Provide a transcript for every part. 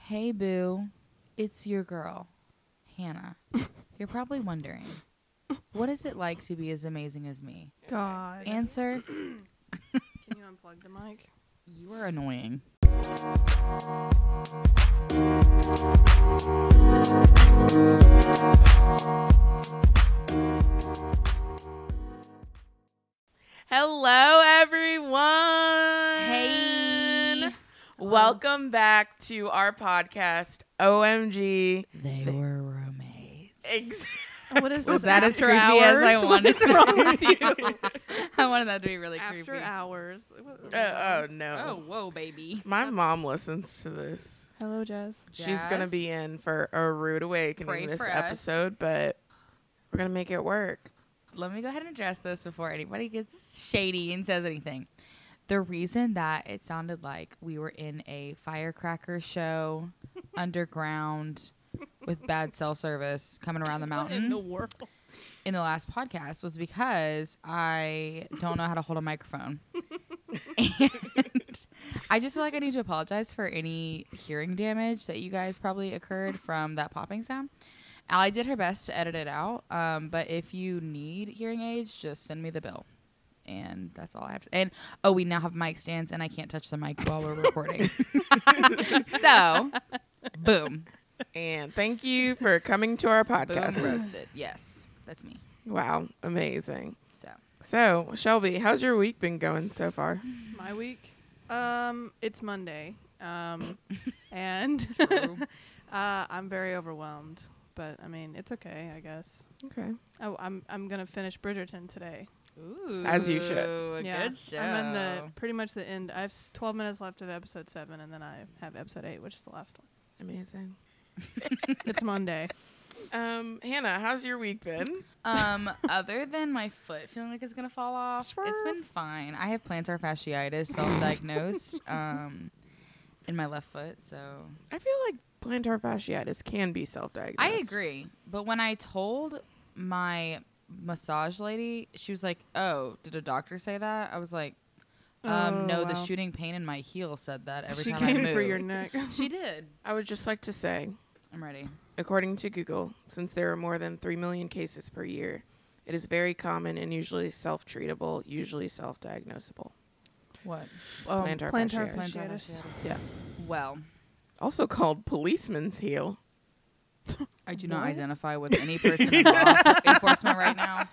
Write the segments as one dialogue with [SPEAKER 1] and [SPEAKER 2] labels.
[SPEAKER 1] Hey, boo. It's your girl, Hannah. You're probably wondering, what is it like to be as amazing as me?
[SPEAKER 2] God.
[SPEAKER 1] Answer,
[SPEAKER 2] Can you unplug the mic?
[SPEAKER 1] you are annoying.
[SPEAKER 3] Hello, everyone.
[SPEAKER 1] Hey.
[SPEAKER 3] Welcome back to our podcast, OMG.
[SPEAKER 1] They were roommates.
[SPEAKER 2] What is
[SPEAKER 1] Was
[SPEAKER 2] this?
[SPEAKER 1] that as
[SPEAKER 2] after
[SPEAKER 1] creepy
[SPEAKER 2] hours?
[SPEAKER 1] as I wanted
[SPEAKER 2] What's wrong with you?
[SPEAKER 1] I wanted that to be really
[SPEAKER 2] After
[SPEAKER 1] creepy.
[SPEAKER 2] hours.
[SPEAKER 3] Oh, no.
[SPEAKER 1] Oh, whoa, baby.
[SPEAKER 3] My mom listens to this.
[SPEAKER 2] Hello, Jazz.
[SPEAKER 3] She's going to
[SPEAKER 1] Jazz?
[SPEAKER 3] be in for a rude awakening
[SPEAKER 1] Pray
[SPEAKER 3] this
[SPEAKER 1] for us.
[SPEAKER 3] episode, but we're going to make it work.
[SPEAKER 1] Let me go ahead and address this before anybody gets shady and says anything. The reason that it sounded like we were in a firecracker show underground with bad cell service coming around the
[SPEAKER 2] What in the
[SPEAKER 1] mountain
[SPEAKER 2] world?
[SPEAKER 1] in the last podcast was because I don't know how to hold a microphone. And I just feel like I need to apologize for any hearing damage that you guys probably occurred from that popping sound. Allie did her best to edit it out, but if you need hearing aids, just send me the bill. And that's all I have to. And we now have mic stands, and I can't touch the mic while we're recording. So, boom.
[SPEAKER 3] And thank you for coming to our
[SPEAKER 1] Boom
[SPEAKER 3] podcast.
[SPEAKER 1] roasted. Yes, that's me.
[SPEAKER 3] Wow, amazing.
[SPEAKER 1] So,
[SPEAKER 3] So, Shelby, how's your week been going so far?
[SPEAKER 2] My week? It's Monday. And
[SPEAKER 1] true.
[SPEAKER 2] I'm very overwhelmed. But, I mean, it's okay, I guess.
[SPEAKER 3] Okay.
[SPEAKER 2] Oh, I'm going to finish Bridgerton today.
[SPEAKER 1] Ooh,
[SPEAKER 3] As you should.
[SPEAKER 1] A
[SPEAKER 2] Yeah.
[SPEAKER 1] good show.
[SPEAKER 2] I'm in pretty much the end. I have 12 minutes left of episode 7, and then I have episode 8, which is the last one.
[SPEAKER 3] Amazing.
[SPEAKER 2] It's Monday.
[SPEAKER 3] Hannah, how's your week been?
[SPEAKER 1] Other than my foot feeling like it's gonna fall off, it's been fine. I have plantar fasciitis, self-diagnosed, in my left foot. So
[SPEAKER 3] I feel like plantar fasciitis can be self-diagnosed.
[SPEAKER 1] I agree. But when I told my massage lady, she was like, "Oh, did a doctor say that?" I was like, "No, the
[SPEAKER 2] wow.
[SPEAKER 1] shooting pain in my heel said that every
[SPEAKER 2] She
[SPEAKER 1] time I
[SPEAKER 2] came
[SPEAKER 1] moved."
[SPEAKER 2] for your neck.
[SPEAKER 1] She did.
[SPEAKER 3] I would just like to say,
[SPEAKER 1] I'm ready.
[SPEAKER 3] according to Google, since there are more than 3 million cases per year, it is very common and usually self-treatable, usually self-diagnosable.
[SPEAKER 1] What?
[SPEAKER 3] Plantar
[SPEAKER 2] plantar
[SPEAKER 3] fasciitis.
[SPEAKER 2] fasciitis.
[SPEAKER 3] Yeah.
[SPEAKER 1] Well,
[SPEAKER 3] Also called policeman's heel.
[SPEAKER 1] I do not
[SPEAKER 2] What?
[SPEAKER 1] identify with any person in law enforcement right now.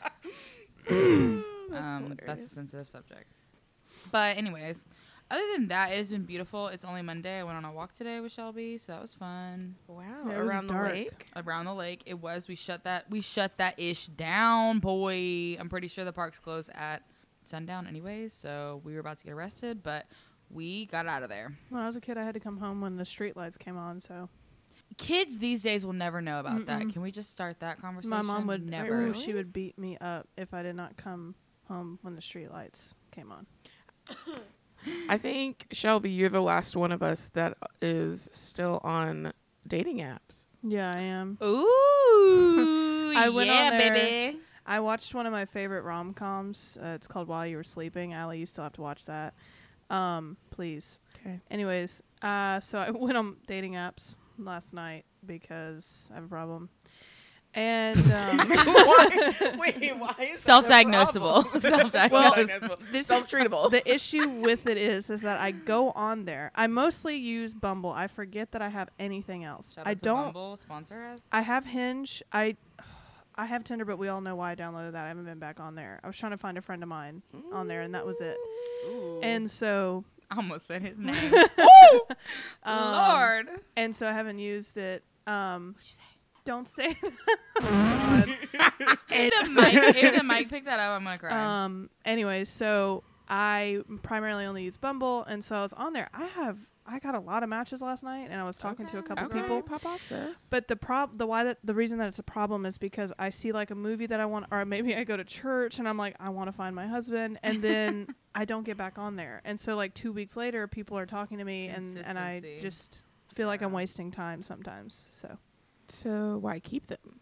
[SPEAKER 1] That's a sensitive subject. But anyways, other than that, it has been beautiful. It's only Monday. I went on a walk today with Shelby, so that was fun.
[SPEAKER 3] Wow.
[SPEAKER 2] Yeah, it was
[SPEAKER 3] around the
[SPEAKER 2] dark.
[SPEAKER 3] lake.
[SPEAKER 1] Around the lake, it was. We shut that ish down, boy. I'm pretty sure the park's closed at sundown anyways, so we were about to get arrested, but we got out of there.
[SPEAKER 2] When I was a kid, I had to come home when the street lights came on, so
[SPEAKER 1] Kids these days will never know about that.
[SPEAKER 2] Mm-mm.
[SPEAKER 1] Can we just start that conversation?
[SPEAKER 2] my mom would
[SPEAKER 1] never.
[SPEAKER 3] Really?
[SPEAKER 2] she would beat me up if I did not come home when the street lights came on.
[SPEAKER 3] I think, Shelby, you're the last one of us that is still on dating apps.
[SPEAKER 2] Yeah, I am.
[SPEAKER 1] Ooh,
[SPEAKER 2] I went
[SPEAKER 1] yeah,
[SPEAKER 2] on there.
[SPEAKER 1] baby.
[SPEAKER 2] I watched one of my favorite rom-coms. It's called While You Were Sleeping. Allie, you still have to watch that. Please.
[SPEAKER 3] Okay.
[SPEAKER 2] Anyways, so I went on dating apps last night because I have a problem. And
[SPEAKER 3] Wait, why is
[SPEAKER 1] Self-diagnosable.
[SPEAKER 2] this
[SPEAKER 3] Self-treatable.
[SPEAKER 2] the issue with it is that I go on there. I mostly use Bumble. I forget that I have anything else.
[SPEAKER 1] Shout out
[SPEAKER 2] I
[SPEAKER 1] to
[SPEAKER 2] don't.
[SPEAKER 1] Bumble, sponsor us.
[SPEAKER 2] I have Hinge. I have Tinder, but we all know why I downloaded that. I haven't been back on there. I was trying to find a friend of mine on there, and that was it.
[SPEAKER 1] Ooh.
[SPEAKER 2] And so,
[SPEAKER 1] I almost said his name.
[SPEAKER 2] um,
[SPEAKER 1] Lord.
[SPEAKER 2] and so I haven't used it.
[SPEAKER 1] What'd you say?
[SPEAKER 2] Don't say.
[SPEAKER 1] If the mic picked that up, I'm gonna cry.
[SPEAKER 2] Anyways, so I primarily only use Bumble, and so I was on there. I got a lot of matches last night, and I was talking to a couple
[SPEAKER 3] Okay,
[SPEAKER 2] people.
[SPEAKER 3] pop off, sis.
[SPEAKER 2] But the reason that it's a problem is because I see like a movie that I want, or maybe I go to church and I'm like, I want to find my husband, and then I don't get back on there. And so like 2 weeks later, people are talking to me, and I
[SPEAKER 1] Consistency.
[SPEAKER 2] just feel like I'm
[SPEAKER 1] Yeah.
[SPEAKER 2] wasting time sometimes. So
[SPEAKER 3] why keep them?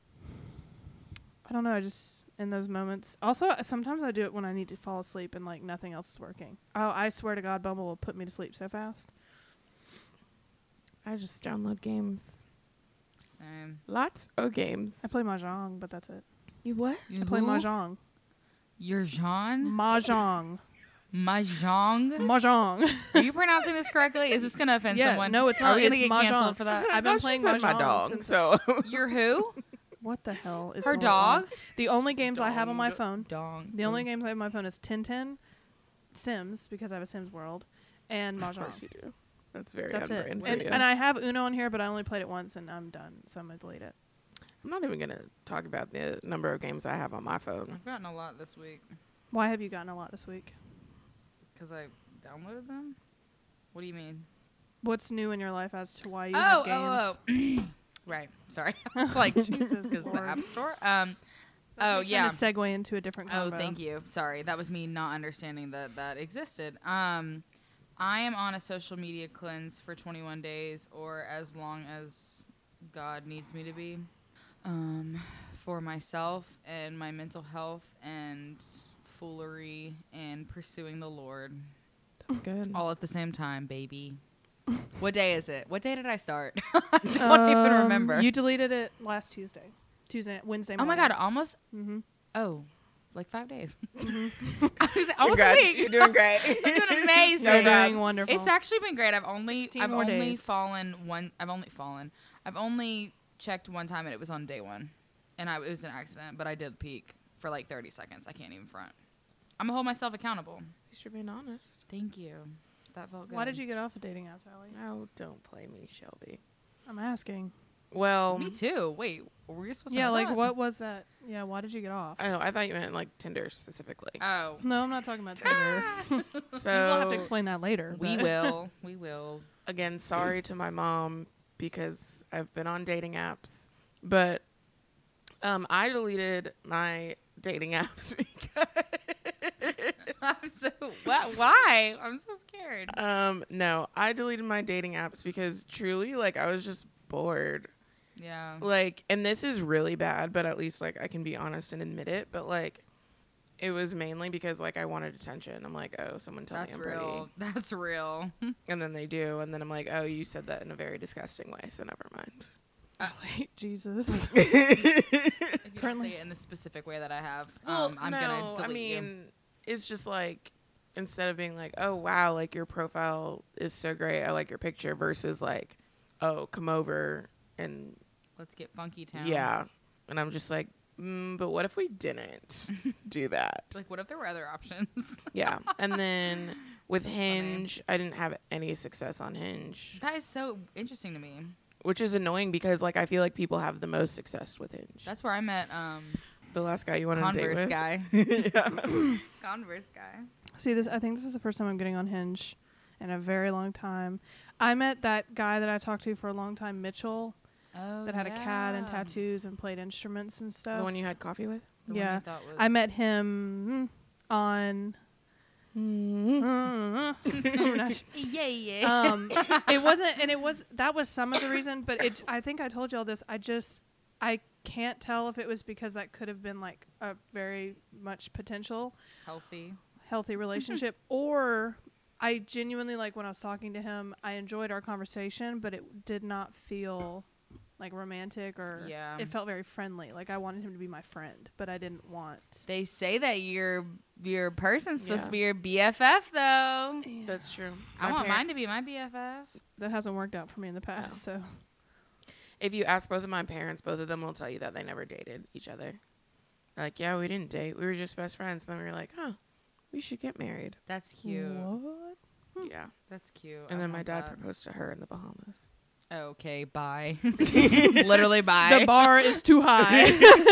[SPEAKER 2] I don't know. I just in those moments. Also, sometimes I do it when I need to fall asleep and like nothing else is working. Oh, I swear to God, Bumble will put me to sleep so fast.
[SPEAKER 3] I just download games.
[SPEAKER 1] Same.
[SPEAKER 3] Lots of games.
[SPEAKER 2] I play Mahjong, but that's it.
[SPEAKER 3] You what?
[SPEAKER 2] I play Mahjong.
[SPEAKER 1] You're Jean?
[SPEAKER 2] Mahjong.
[SPEAKER 1] Mahjong?
[SPEAKER 2] Mahjong.
[SPEAKER 1] Are you pronouncing this correctly? Is this going to offend
[SPEAKER 2] Yeah,
[SPEAKER 1] someone?
[SPEAKER 2] no, it's
[SPEAKER 1] Are
[SPEAKER 2] not.
[SPEAKER 1] we going
[SPEAKER 2] It's
[SPEAKER 1] to get canceled
[SPEAKER 2] Mahjong.
[SPEAKER 1] for that?
[SPEAKER 2] I've been
[SPEAKER 3] No, she
[SPEAKER 2] playing
[SPEAKER 3] said my
[SPEAKER 2] Mahjong
[SPEAKER 3] dog,
[SPEAKER 2] since-
[SPEAKER 3] so
[SPEAKER 1] You're who?
[SPEAKER 2] What the hell is
[SPEAKER 1] Her
[SPEAKER 2] going
[SPEAKER 1] dog?
[SPEAKER 2] on? The only games I have on my
[SPEAKER 3] Dong.
[SPEAKER 2] phone.
[SPEAKER 1] Dong.
[SPEAKER 2] The only games I have on my phone is Tintin, Sims, because I have a Sims world, and
[SPEAKER 3] of course
[SPEAKER 2] Mahjong.
[SPEAKER 3] you do. That's very
[SPEAKER 2] That's
[SPEAKER 3] on
[SPEAKER 2] it.
[SPEAKER 3] brand for
[SPEAKER 2] And,
[SPEAKER 3] you.
[SPEAKER 2] and I have Uno on here, but I only played it once, and I'm done, so I'm going to delete it.
[SPEAKER 3] I'm not even gonna talk about the number of games I have on my phone.
[SPEAKER 1] I've gotten a lot this week
[SPEAKER 2] Why have you gotten a lot this week?
[SPEAKER 1] because I downloaded them. What do you mean?
[SPEAKER 2] What's new in your life as to why you have games?
[SPEAKER 1] Right. Sorry. It's like
[SPEAKER 2] Jesus
[SPEAKER 1] because the
[SPEAKER 2] Lord.
[SPEAKER 1] App Store.
[SPEAKER 2] That's
[SPEAKER 1] Oh
[SPEAKER 2] me trying
[SPEAKER 1] yeah.
[SPEAKER 2] to segue into a different
[SPEAKER 1] Oh,
[SPEAKER 2] combo.
[SPEAKER 1] thank you. Sorry, that was me not understanding that existed. I am on a social media cleanse for 21 days, or as long as God needs me to be, for myself and my mental health and foolery and pursuing the Lord,
[SPEAKER 3] That's good.
[SPEAKER 1] all at the same time, baby. What day is it? What day did I start? I don't even remember.
[SPEAKER 2] You deleted it last Wednesday
[SPEAKER 1] Oh my
[SPEAKER 2] morning.
[SPEAKER 1] God, almost.
[SPEAKER 2] Mm-hmm.
[SPEAKER 1] Oh, like 5 days.
[SPEAKER 2] Mm-hmm.
[SPEAKER 1] I was gonna say, almost
[SPEAKER 3] Congrats.
[SPEAKER 1] a week.
[SPEAKER 3] You're doing great.
[SPEAKER 1] I'm doing amazing.
[SPEAKER 3] No
[SPEAKER 2] You're
[SPEAKER 3] bad.
[SPEAKER 2] doing wonderful.
[SPEAKER 1] It's actually been great. I've only
[SPEAKER 2] 16 more days.
[SPEAKER 1] fallen one. I've only checked one time, and it was on day one, and it was an accident. But I did peek for like 30 seconds. I can't even front. I'm gonna hold myself accountable.
[SPEAKER 3] You should be honest.
[SPEAKER 1] Thank you. That felt good.
[SPEAKER 2] Why did you get off of dating apps, Allie?
[SPEAKER 3] Oh, don't play me, Shelby.
[SPEAKER 2] I'm asking.
[SPEAKER 3] Well,
[SPEAKER 1] Me too. Wait, were we supposed to?
[SPEAKER 2] Yeah,
[SPEAKER 1] know
[SPEAKER 2] like
[SPEAKER 1] that?
[SPEAKER 2] what was that? Yeah, why did you get off?
[SPEAKER 3] I thought you meant like Tinder specifically.
[SPEAKER 1] Oh,
[SPEAKER 2] No, I'm not talking about Tinder.
[SPEAKER 3] So
[SPEAKER 2] We'll have to explain that later.
[SPEAKER 1] we
[SPEAKER 2] but-
[SPEAKER 1] will. We will.
[SPEAKER 3] again, sorry to my mom because I've been on dating apps, but I deleted my dating apps because
[SPEAKER 1] Why? I'm so scared.
[SPEAKER 3] no, I deleted my dating apps because truly, like, I was just bored.
[SPEAKER 1] Yeah.
[SPEAKER 3] Like, and this is really bad, but at least like I can be honest and admit it. But like, it was mainly because like I wanted attention. I'm like, oh, someone tell
[SPEAKER 1] That's
[SPEAKER 3] me I'm pretty,
[SPEAKER 1] real. That's real.
[SPEAKER 3] and then they do, and then I'm like, oh, you said that in a very disgusting way, so never mind.
[SPEAKER 2] Wait, Jesus.
[SPEAKER 1] If you don't
[SPEAKER 2] Currently-
[SPEAKER 1] say it in the specific way that I have,
[SPEAKER 3] Well,
[SPEAKER 1] I'm
[SPEAKER 3] no,
[SPEAKER 1] gonna delete
[SPEAKER 3] I mean, it's just like instead of being like, oh wow, like your profile is so great, I like your picture, versus like, oh, come over and
[SPEAKER 1] Let's get funky town.
[SPEAKER 3] yeah, and I'm just like, but what if we didn't do that?
[SPEAKER 1] Like, what if there were other options?
[SPEAKER 3] Yeah, and then with
[SPEAKER 1] funny.
[SPEAKER 3] Hinge, I didn't have any success on Hinge,
[SPEAKER 1] That is so interesting to me.
[SPEAKER 3] which is annoying because like I feel like people have the most success with Hinge.
[SPEAKER 1] That's where I met
[SPEAKER 3] the last guy you wanted to date
[SPEAKER 1] Converse
[SPEAKER 3] with.
[SPEAKER 1] guy.
[SPEAKER 3] Yeah.
[SPEAKER 1] Converse guy.
[SPEAKER 2] See, I think this is the first time I'm getting on Hinge in a very long time. I met that guy that I talked to for a long time, Mitchell,
[SPEAKER 1] Oh,
[SPEAKER 2] that had a cat and
[SPEAKER 1] yeah.
[SPEAKER 2] tattoos and played instruments and stuff.
[SPEAKER 3] The one you had coffee with.
[SPEAKER 1] The one
[SPEAKER 2] Yeah.
[SPEAKER 1] you thought was
[SPEAKER 2] I met him on. I'm not sure.
[SPEAKER 1] Yeah, yeah.
[SPEAKER 2] It wasn't, and that was some of the reason, but I think I told you all this. I can't tell if it was because that could have been like a very much potential
[SPEAKER 1] Healthy.
[SPEAKER 2] relationship, or I genuinely, like, when I was talking to him, I enjoyed our conversation, but it did not feel like romantic, or
[SPEAKER 1] Yeah.
[SPEAKER 2] it felt very friendly. Like I wanted him to be my friend, but I didn't want.
[SPEAKER 1] They say that your person's supposed
[SPEAKER 3] Yeah.
[SPEAKER 1] to be your BFF though.
[SPEAKER 3] That's true.
[SPEAKER 1] I want mine to be my BFF.
[SPEAKER 2] That hasn't worked out for me in the past, so.
[SPEAKER 3] If you ask both of my parents, both of them will tell you that they never dated each other. They're like, yeah, we didn't date. We were just best friends. Then we were like, huh, we should get married.
[SPEAKER 1] That's cute.
[SPEAKER 2] What?
[SPEAKER 3] Yeah.
[SPEAKER 1] That's cute.
[SPEAKER 3] And
[SPEAKER 1] I
[SPEAKER 3] then my
[SPEAKER 1] want
[SPEAKER 3] dad
[SPEAKER 1] that.
[SPEAKER 3] proposed to her in the Bahamas.
[SPEAKER 1] Okay, bye. Literally bye.
[SPEAKER 2] The bar is too high.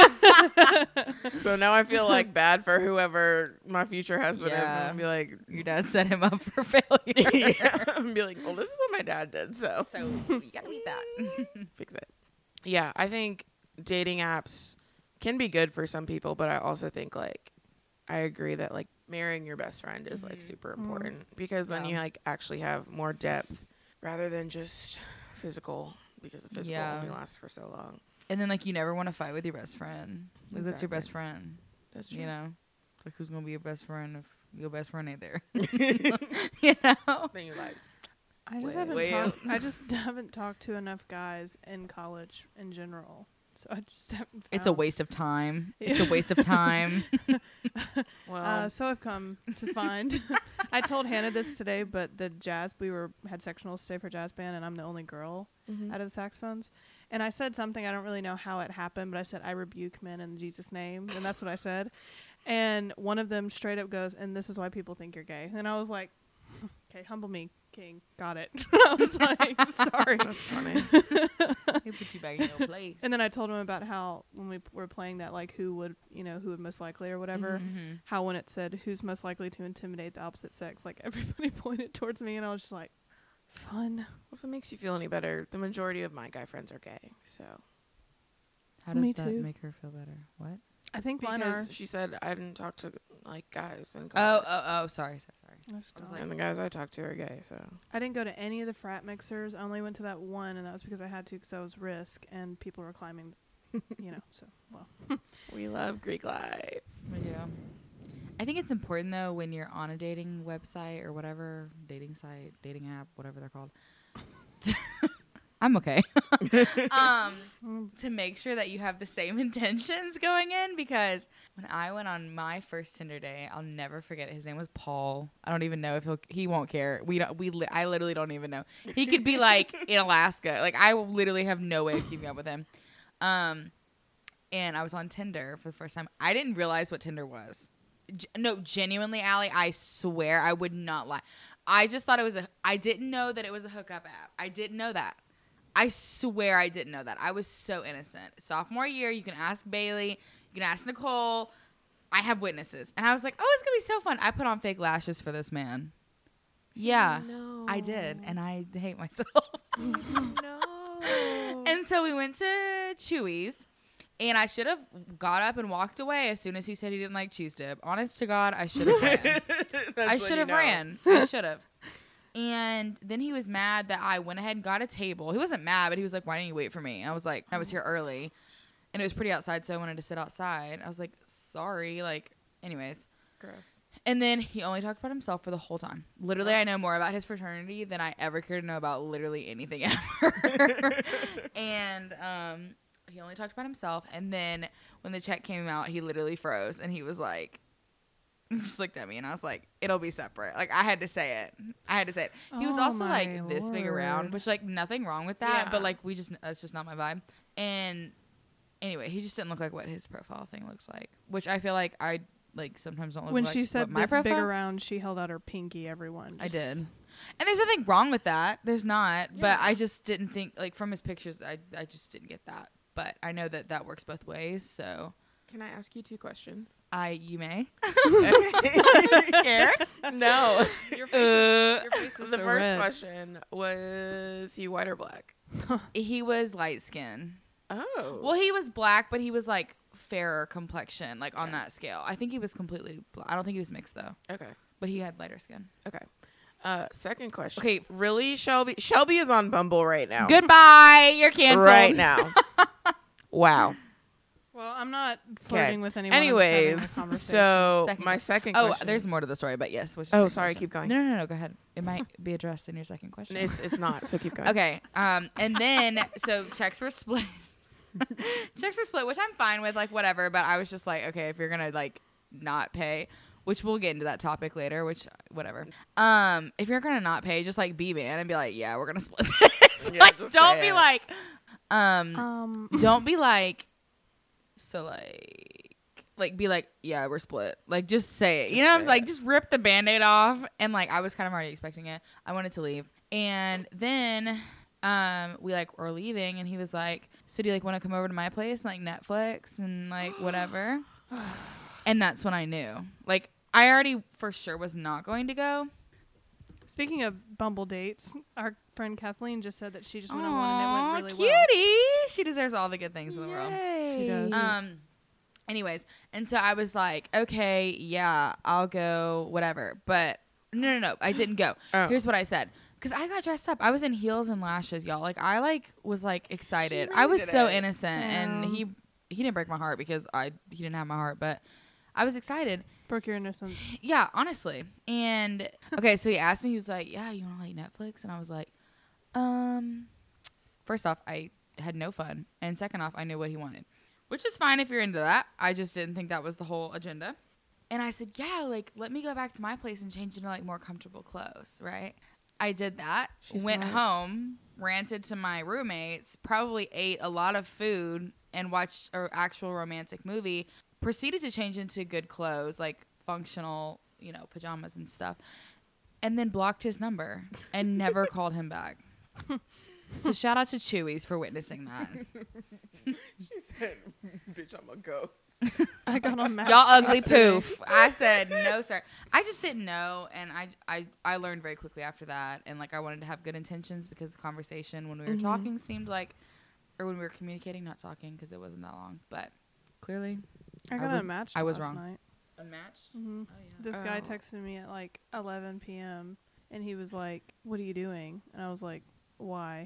[SPEAKER 3] So now I feel like bad for whoever my future husband is.
[SPEAKER 1] Yeah.
[SPEAKER 3] I'm gonna be like,
[SPEAKER 1] Your dad set him up for failure.
[SPEAKER 3] yeah. I'm be like, well, this is what my dad did. So
[SPEAKER 1] So you gotta beat that.
[SPEAKER 3] fix it. Yeah, I think dating apps can be good for some people, but I also think like I agree that like marrying your best friend is like super important because then
[SPEAKER 1] Yeah.
[SPEAKER 3] you like actually have more depth rather than just physical, because the physical
[SPEAKER 1] Yeah.
[SPEAKER 3] only lasts for so long.
[SPEAKER 1] And then like you never want to fight with your best friend. Like that's your
[SPEAKER 3] Exactly.
[SPEAKER 1] best friend.
[SPEAKER 3] That's true.
[SPEAKER 1] You know? Like who's gonna be your best friend if your best friend ain't there? You know?
[SPEAKER 3] Then you're like,
[SPEAKER 2] I just haven't talked to enough guys in college in general. So I just haven't found.
[SPEAKER 1] It's a waste of time. It's a waste of time.
[SPEAKER 3] Well,
[SPEAKER 2] so I've come to find. I told Hannah this today, but the jazz, had sectionals today for jazz band, and I'm the only girl out of the saxophones. And I said something, I don't really know how it happened, but I said, I rebuke men in Jesus' name. And that's what I said. And one of them straight up goes, and this is why people think you're gay. And I was like, okay, humble me, king. Got it. I was like, sorry.
[SPEAKER 3] that's funny.
[SPEAKER 1] He put you back in your place.
[SPEAKER 2] And then I told him about how when we were playing that, like, who would most likely or whatever, how when it said who's most likely to intimidate the opposite sex, like, everybody pointed towards me, and I was just like, fun.
[SPEAKER 3] Well, if it makes you feel any better, the majority of my guy friends are gay. So
[SPEAKER 1] How does
[SPEAKER 2] Me
[SPEAKER 1] that
[SPEAKER 2] too.
[SPEAKER 1] make her feel better? What?
[SPEAKER 2] I think mine are.
[SPEAKER 3] because she said I didn't talk to like guys in
[SPEAKER 1] Oh,
[SPEAKER 3] college.
[SPEAKER 1] sorry.
[SPEAKER 3] And the guys I talked to are gay. So
[SPEAKER 2] I didn't go to any of the frat mixers. I only went to that one, and that was because I had to, because I was risk, and people were climbing, so, well.
[SPEAKER 3] we love Greek life.
[SPEAKER 1] We do. I think it's important, though, when you're on a dating website or whatever, dating site, dating app, whatever they're called. I'm okay. To make sure that you have the same intentions going in, because when I went on my first Tinder day, I'll never forget it. His name was Paul. I don't even know if he won't care. I literally don't even know. He could be like in Alaska. Like, I literally have no way of keeping up with him. And I was on Tinder for the first time. I didn't realize what Tinder was. No, genuinely, Allie, I swear I would not lie. I just thought I didn't know that it was a hookup app. I didn't know that. I swear I didn't know that. I was so innocent. Sophomore year, you can ask Bailey, you can ask Nicole. I have witnesses. And I was like, oh, it's going to be so fun. I put on fake lashes for this man. Yeah,
[SPEAKER 3] No.
[SPEAKER 1] I did. And I hate myself.
[SPEAKER 3] No.
[SPEAKER 1] And so we went to Chewy's. And I should have got up and walked away as soon as he said he didn't like cheese dip. Honest to God, I should have ran. I should have ran. I should have. And then he was mad that I went ahead and got a table. He wasn't mad, but he was like, why didn't you wait for me? I was like, I was here early. And it was pretty outside, so I wanted to sit outside. I was like, sorry. Like, anyways.
[SPEAKER 3] Gross.
[SPEAKER 1] And then he only talked about himself for the whole time. Literally, I know more about his fraternity than I ever cared to know about literally anything ever. And he only talked about himself. And then when the check came out, he literally froze. And he was like, just looked at me. And I was like, it'll be separate. Like, I had to say it. He was also like this big around, which like nothing wrong with that.
[SPEAKER 3] Yeah.
[SPEAKER 1] But like, that's just not my vibe. And anyway, he just didn't look like what his profile thing looks like, which I feel like I like sometimes don't look
[SPEAKER 2] When
[SPEAKER 1] like
[SPEAKER 2] she said
[SPEAKER 1] what my
[SPEAKER 2] this
[SPEAKER 1] profile.
[SPEAKER 2] big around, she held out her pinky, everyone.
[SPEAKER 1] I did. And there's nothing wrong with that. There's not.
[SPEAKER 3] Yeah.
[SPEAKER 1] But I just didn't think, like, from his pictures, I just didn't get that. But I know that works both ways, so.
[SPEAKER 3] Can I ask you 2 questions?
[SPEAKER 1] You may.
[SPEAKER 3] Okay.
[SPEAKER 1] Scared?
[SPEAKER 3] No. Your face
[SPEAKER 2] is
[SPEAKER 3] the
[SPEAKER 2] so
[SPEAKER 3] first
[SPEAKER 2] red.
[SPEAKER 3] question was he white or black?
[SPEAKER 1] He was light skin.
[SPEAKER 3] Oh.
[SPEAKER 1] Well, he was black, but he was, like, fairer complexion, like, on that scale. I think he was completely I don't think he was mixed, though.
[SPEAKER 3] Okay.
[SPEAKER 1] But he had lighter skin.
[SPEAKER 3] Okay. Second question.
[SPEAKER 1] Okay.
[SPEAKER 3] Really, Shelby? Shelby is on Bumble right now.
[SPEAKER 1] Goodbye. You're canceled.
[SPEAKER 3] Right now. Wow.
[SPEAKER 2] Well, I'm not flirting with anyone.
[SPEAKER 3] Anyways,
[SPEAKER 2] I'm just having a conversation.
[SPEAKER 3] so
[SPEAKER 1] Second
[SPEAKER 3] my
[SPEAKER 1] question.
[SPEAKER 3] second
[SPEAKER 1] Oh,
[SPEAKER 3] question.
[SPEAKER 1] there's more to the story, but yes. What's
[SPEAKER 3] Oh,
[SPEAKER 1] your second
[SPEAKER 3] sorry,
[SPEAKER 1] question?
[SPEAKER 3] keep going.
[SPEAKER 1] No, go ahead. It might be addressed in your second question.
[SPEAKER 3] It's not, so keep going.
[SPEAKER 1] Okay. And then so checks were split. Checks were split, which I'm fine with, like, whatever. But I was just like, okay, if you're gonna like not pay, which we'll get into that topic later, which whatever. If you're gonna not pay, just like be man and be like, yeah, we're gonna split this.
[SPEAKER 3] Yeah,
[SPEAKER 1] Like,
[SPEAKER 3] just
[SPEAKER 1] don't
[SPEAKER 3] say
[SPEAKER 1] be
[SPEAKER 3] it.
[SPEAKER 1] like, don't be like, so like be like, yeah, we're split. Like, just say it.
[SPEAKER 3] Just
[SPEAKER 1] You know what I'm
[SPEAKER 3] say
[SPEAKER 1] like?
[SPEAKER 3] it.
[SPEAKER 1] Just rip the Band-Aid off. And like, I was kind of already expecting it. I wanted to leave. And then we like were leaving, and he was like, so do you like want to come over to my place and like Netflix and like whatever? And that's when I knew. Like, I already for sure was not going to go.
[SPEAKER 2] Speaking of Bumble dates, our friend Kathleen just said that she just went on one
[SPEAKER 1] Aw,
[SPEAKER 2] and it went really
[SPEAKER 1] cutie.
[SPEAKER 2] well.
[SPEAKER 1] She deserves all the good things in the world.
[SPEAKER 2] She does.
[SPEAKER 1] Anyways, and so I was like, okay, yeah, I'll go, whatever. But no, I didn't go.
[SPEAKER 3] Oh.
[SPEAKER 1] Here's what I said. Because I got dressed up. I was in heels and lashes, y'all. Like, I like was like excited.
[SPEAKER 3] really
[SPEAKER 1] I was
[SPEAKER 3] did
[SPEAKER 1] so
[SPEAKER 3] it.
[SPEAKER 1] innocent, and
[SPEAKER 2] Damn.
[SPEAKER 1] he didn't break my heart because he didn't have my heart, but I was excited.
[SPEAKER 2] Broke your innocence.
[SPEAKER 1] Yeah, honestly. And okay, so he asked me, he was like, yeah, you want to like Netflix? And I was like, first off, I had no fun. And second off, I knew what he wanted, which is fine if you're into that. I just didn't think that was the whole agenda. And I said, yeah, like, let me go back to my place and change into like more comfortable clothes, right? I did that, went home, ranted to my roommates, probably ate a lot of food and watched an actual romantic movie, proceeded to change into good clothes, like functional, you know, pajamas and stuff, and then blocked his number and never called him back. So shout out to Chewy's for witnessing that.
[SPEAKER 3] She said, bitch, I'm a ghost.
[SPEAKER 2] I got on Match.
[SPEAKER 1] Y'all ugly poof. I said, no, sir. I just didn't know, and I learned very quickly after that, and like I wanted to have good intentions because the conversation when we were talking seemed like, or when we were communicating, not talking because it wasn't that long, but clearly
[SPEAKER 2] I got on Match.
[SPEAKER 1] I was
[SPEAKER 2] last
[SPEAKER 1] wrong.
[SPEAKER 2] Night.
[SPEAKER 1] A match?
[SPEAKER 2] Mm-hmm.
[SPEAKER 1] Oh, yeah.
[SPEAKER 2] This guy texted me at like 11 p.m. and he was like, "What are you doing?" And I was like, "Why?"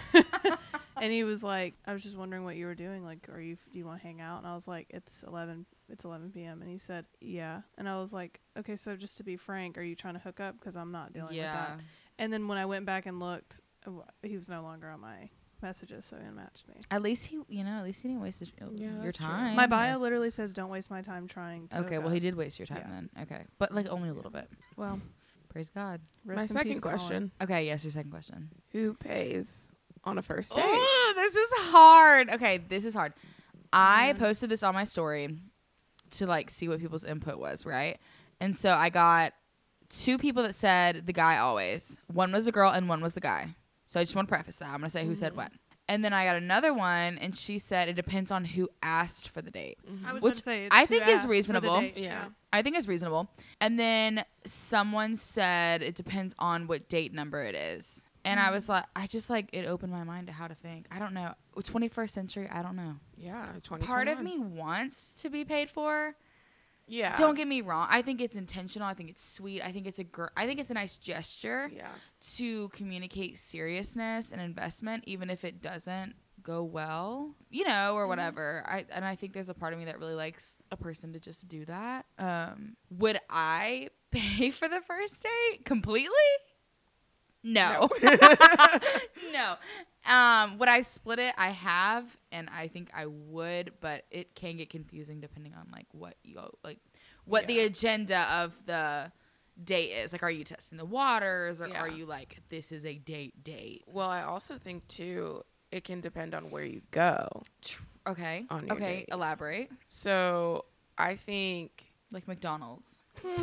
[SPEAKER 2] And he was like, "I was just wondering what you were doing. Like, do you want to hang out?" And I was like, It's 11 p.m." And he said, "Yeah." And I was like, "Okay, so just to be frank, are you trying to hook up? Because I'm not dealing with that." And then when I went back and looked, he was no longer on my messages, so he unmatched me.
[SPEAKER 1] At least he didn't waste your time.
[SPEAKER 2] My bio literally says, "Don't waste my time trying to."
[SPEAKER 1] Okay,
[SPEAKER 2] hook
[SPEAKER 1] well,
[SPEAKER 2] up."
[SPEAKER 1] he did waste your time then. Okay, but like only a little bit.
[SPEAKER 2] Well,
[SPEAKER 1] Praise God.
[SPEAKER 2] rest
[SPEAKER 3] My
[SPEAKER 2] in
[SPEAKER 3] second
[SPEAKER 2] peace, Colin.
[SPEAKER 3] question.
[SPEAKER 1] Okay, yes, your second question.
[SPEAKER 3] Who pays on a first date?
[SPEAKER 1] Oh, this is hard. Okay, this is hard. I posted this on my story to like see what people's input was, right? And so I got 2 people that said the guy always. One was a girl and one was the guy. So I just want to preface that. I'm going to say who said what. And then I got another one, and she said it depends on who asked for the date.
[SPEAKER 2] I was
[SPEAKER 1] Which
[SPEAKER 2] gonna say,
[SPEAKER 1] I
[SPEAKER 2] it's who
[SPEAKER 1] think is
[SPEAKER 2] asked for the
[SPEAKER 1] reasonable.
[SPEAKER 2] date.
[SPEAKER 3] Yeah.
[SPEAKER 1] I think it's reasonable. And then someone said it depends on what date number it is. And I was like, it opened my mind to how to think. I don't know. 21st century, I don't know.
[SPEAKER 3] Yeah, 2021.
[SPEAKER 1] Part of me wants to be paid for.
[SPEAKER 3] Yeah.
[SPEAKER 1] Don't get me wrong. I think it's intentional. I think it's sweet. I think it's a nice gesture
[SPEAKER 3] Yeah.
[SPEAKER 1] to communicate seriousness and investment, even if it doesn't go well, you know, or whatever. I think there's a part of me that really likes a person to just do that. Would I pay for the first date completely? No. No. Would I split it? I have, and I think I would, but it can get confusing depending on like what the agenda of the date is. Like, are you testing the waters, or are you like, this is a date?
[SPEAKER 3] Well, I also think too, it can depend on where you go.
[SPEAKER 1] Okay.
[SPEAKER 3] On your
[SPEAKER 1] Okay.
[SPEAKER 3] date.
[SPEAKER 1] Elaborate.
[SPEAKER 3] So I think,
[SPEAKER 1] Like McDonald's.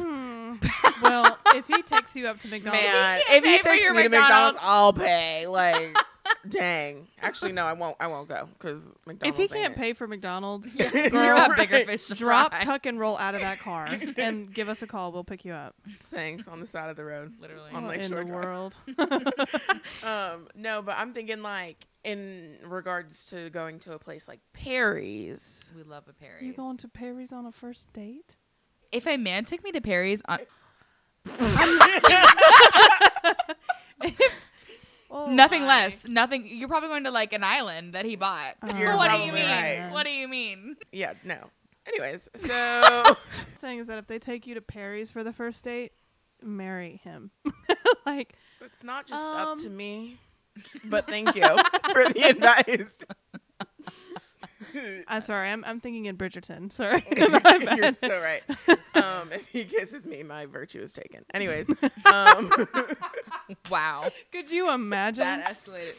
[SPEAKER 2] Well, if he takes you up to McDonald's,
[SPEAKER 3] man,
[SPEAKER 1] can't
[SPEAKER 3] if he
[SPEAKER 1] pay for
[SPEAKER 3] takes
[SPEAKER 1] your
[SPEAKER 3] me to
[SPEAKER 1] McDonald's.
[SPEAKER 3] McDonald's, I'll pay. Like, dang. Actually, no, I won't go because
[SPEAKER 2] if
[SPEAKER 3] McDonald's.
[SPEAKER 2] he can't
[SPEAKER 3] ain't
[SPEAKER 2] pay for McDonald's,
[SPEAKER 1] You
[SPEAKER 2] girl,
[SPEAKER 1] have bigger fish to
[SPEAKER 2] drop,
[SPEAKER 1] fry.
[SPEAKER 2] tuck, and roll out of that car and give us a call. We'll pick you up.
[SPEAKER 3] it. Thanks on the side of the road.
[SPEAKER 1] Literally.
[SPEAKER 3] On
[SPEAKER 2] What
[SPEAKER 3] Lakeshore
[SPEAKER 2] in the
[SPEAKER 3] Drive.
[SPEAKER 2] world?
[SPEAKER 3] No, but I'm thinking like in regards to going to a place like Perry's.
[SPEAKER 1] We love a Perry's.
[SPEAKER 2] You going to Perry's on a first date?
[SPEAKER 1] If a man took me to Perry's on
[SPEAKER 2] Oh
[SPEAKER 1] nothing
[SPEAKER 2] my.
[SPEAKER 1] less, nothing. You're probably going to like an island that he bought.
[SPEAKER 3] You're
[SPEAKER 1] What do you
[SPEAKER 3] probably
[SPEAKER 1] mean?
[SPEAKER 3] right.
[SPEAKER 1] What do you mean?
[SPEAKER 3] Yeah, no. Anyways, so
[SPEAKER 2] I'm saying is that if they take you to Perry's for the first date, marry him. Like,
[SPEAKER 3] it's not just up to me. But thank you for the advice.
[SPEAKER 2] I'm sorry, I'm thinking in Bridgerton. Sorry.
[SPEAKER 3] You're so right. If he kisses me, my virtue is taken. Anyways,
[SPEAKER 1] Wow.
[SPEAKER 2] Could you imagine?
[SPEAKER 1] That escalated.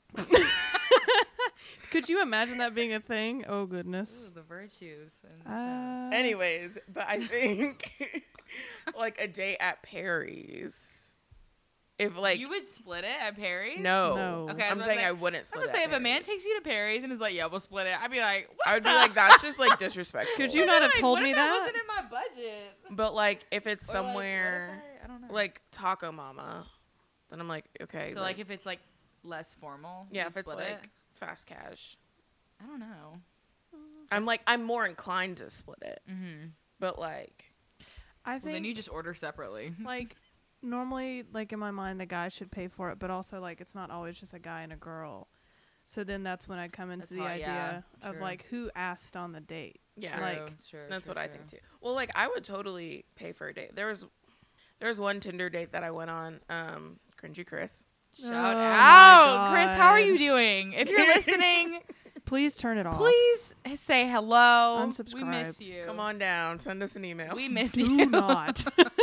[SPEAKER 2] Could you imagine that being a thing? Oh goodness.
[SPEAKER 1] Ooh, the virtues.
[SPEAKER 3] anyways, but I think like a date at Perry's. If like
[SPEAKER 1] you would split it at Perry's?
[SPEAKER 2] No.
[SPEAKER 1] Okay,
[SPEAKER 3] I'm saying I wouldn't split
[SPEAKER 1] I'm
[SPEAKER 3] it.
[SPEAKER 1] gonna say
[SPEAKER 3] at
[SPEAKER 1] if a man
[SPEAKER 3] Perry's.
[SPEAKER 1] takes you to Perry's and is like, "Yeah, we'll split it," I'd be like, "What?"
[SPEAKER 3] I would be like, that's just like disrespectful.
[SPEAKER 2] Could you not have
[SPEAKER 1] Like,
[SPEAKER 2] told
[SPEAKER 1] what
[SPEAKER 2] me
[SPEAKER 1] if
[SPEAKER 2] that?
[SPEAKER 1] wasn't in my budget.
[SPEAKER 3] But like if it's
[SPEAKER 1] Or, like, what if
[SPEAKER 3] somewhere
[SPEAKER 1] I don't know.
[SPEAKER 3] like Taco Mama, then I'm like, okay.
[SPEAKER 1] So like if it's like less formal,
[SPEAKER 3] yeah,
[SPEAKER 1] you'd
[SPEAKER 3] if it's
[SPEAKER 1] split
[SPEAKER 3] like
[SPEAKER 1] it?
[SPEAKER 3] fast cash,
[SPEAKER 1] I don't know.
[SPEAKER 3] I'm more inclined to split it.
[SPEAKER 1] Mm-hmm.
[SPEAKER 3] But like,
[SPEAKER 2] I
[SPEAKER 1] Well,
[SPEAKER 2] think
[SPEAKER 1] then you just order separately.
[SPEAKER 2] like normally, like in my mind, the guy should pay for it, but also like it's not always just a guy and a girl. So then that's when I come into
[SPEAKER 1] That's
[SPEAKER 2] the
[SPEAKER 1] hard,
[SPEAKER 2] idea
[SPEAKER 1] yeah,
[SPEAKER 2] of
[SPEAKER 1] true.
[SPEAKER 2] like who asked on the date.
[SPEAKER 3] Yeah.
[SPEAKER 2] Like,
[SPEAKER 3] That's what I think too. Well, like I would totally pay for a date. There was one Tinder date that I went on. Cringy Chris.
[SPEAKER 1] Shout
[SPEAKER 2] Oh
[SPEAKER 1] out,
[SPEAKER 2] my
[SPEAKER 1] Chris. How are
[SPEAKER 2] God.
[SPEAKER 1] you doing? If you're listening,
[SPEAKER 2] Please turn it off.
[SPEAKER 1] please say hello. We
[SPEAKER 2] Unsubscribe.
[SPEAKER 1] miss you.
[SPEAKER 3] Come on down. Send us an email.
[SPEAKER 1] We miss
[SPEAKER 2] Do
[SPEAKER 1] you.
[SPEAKER 2] not.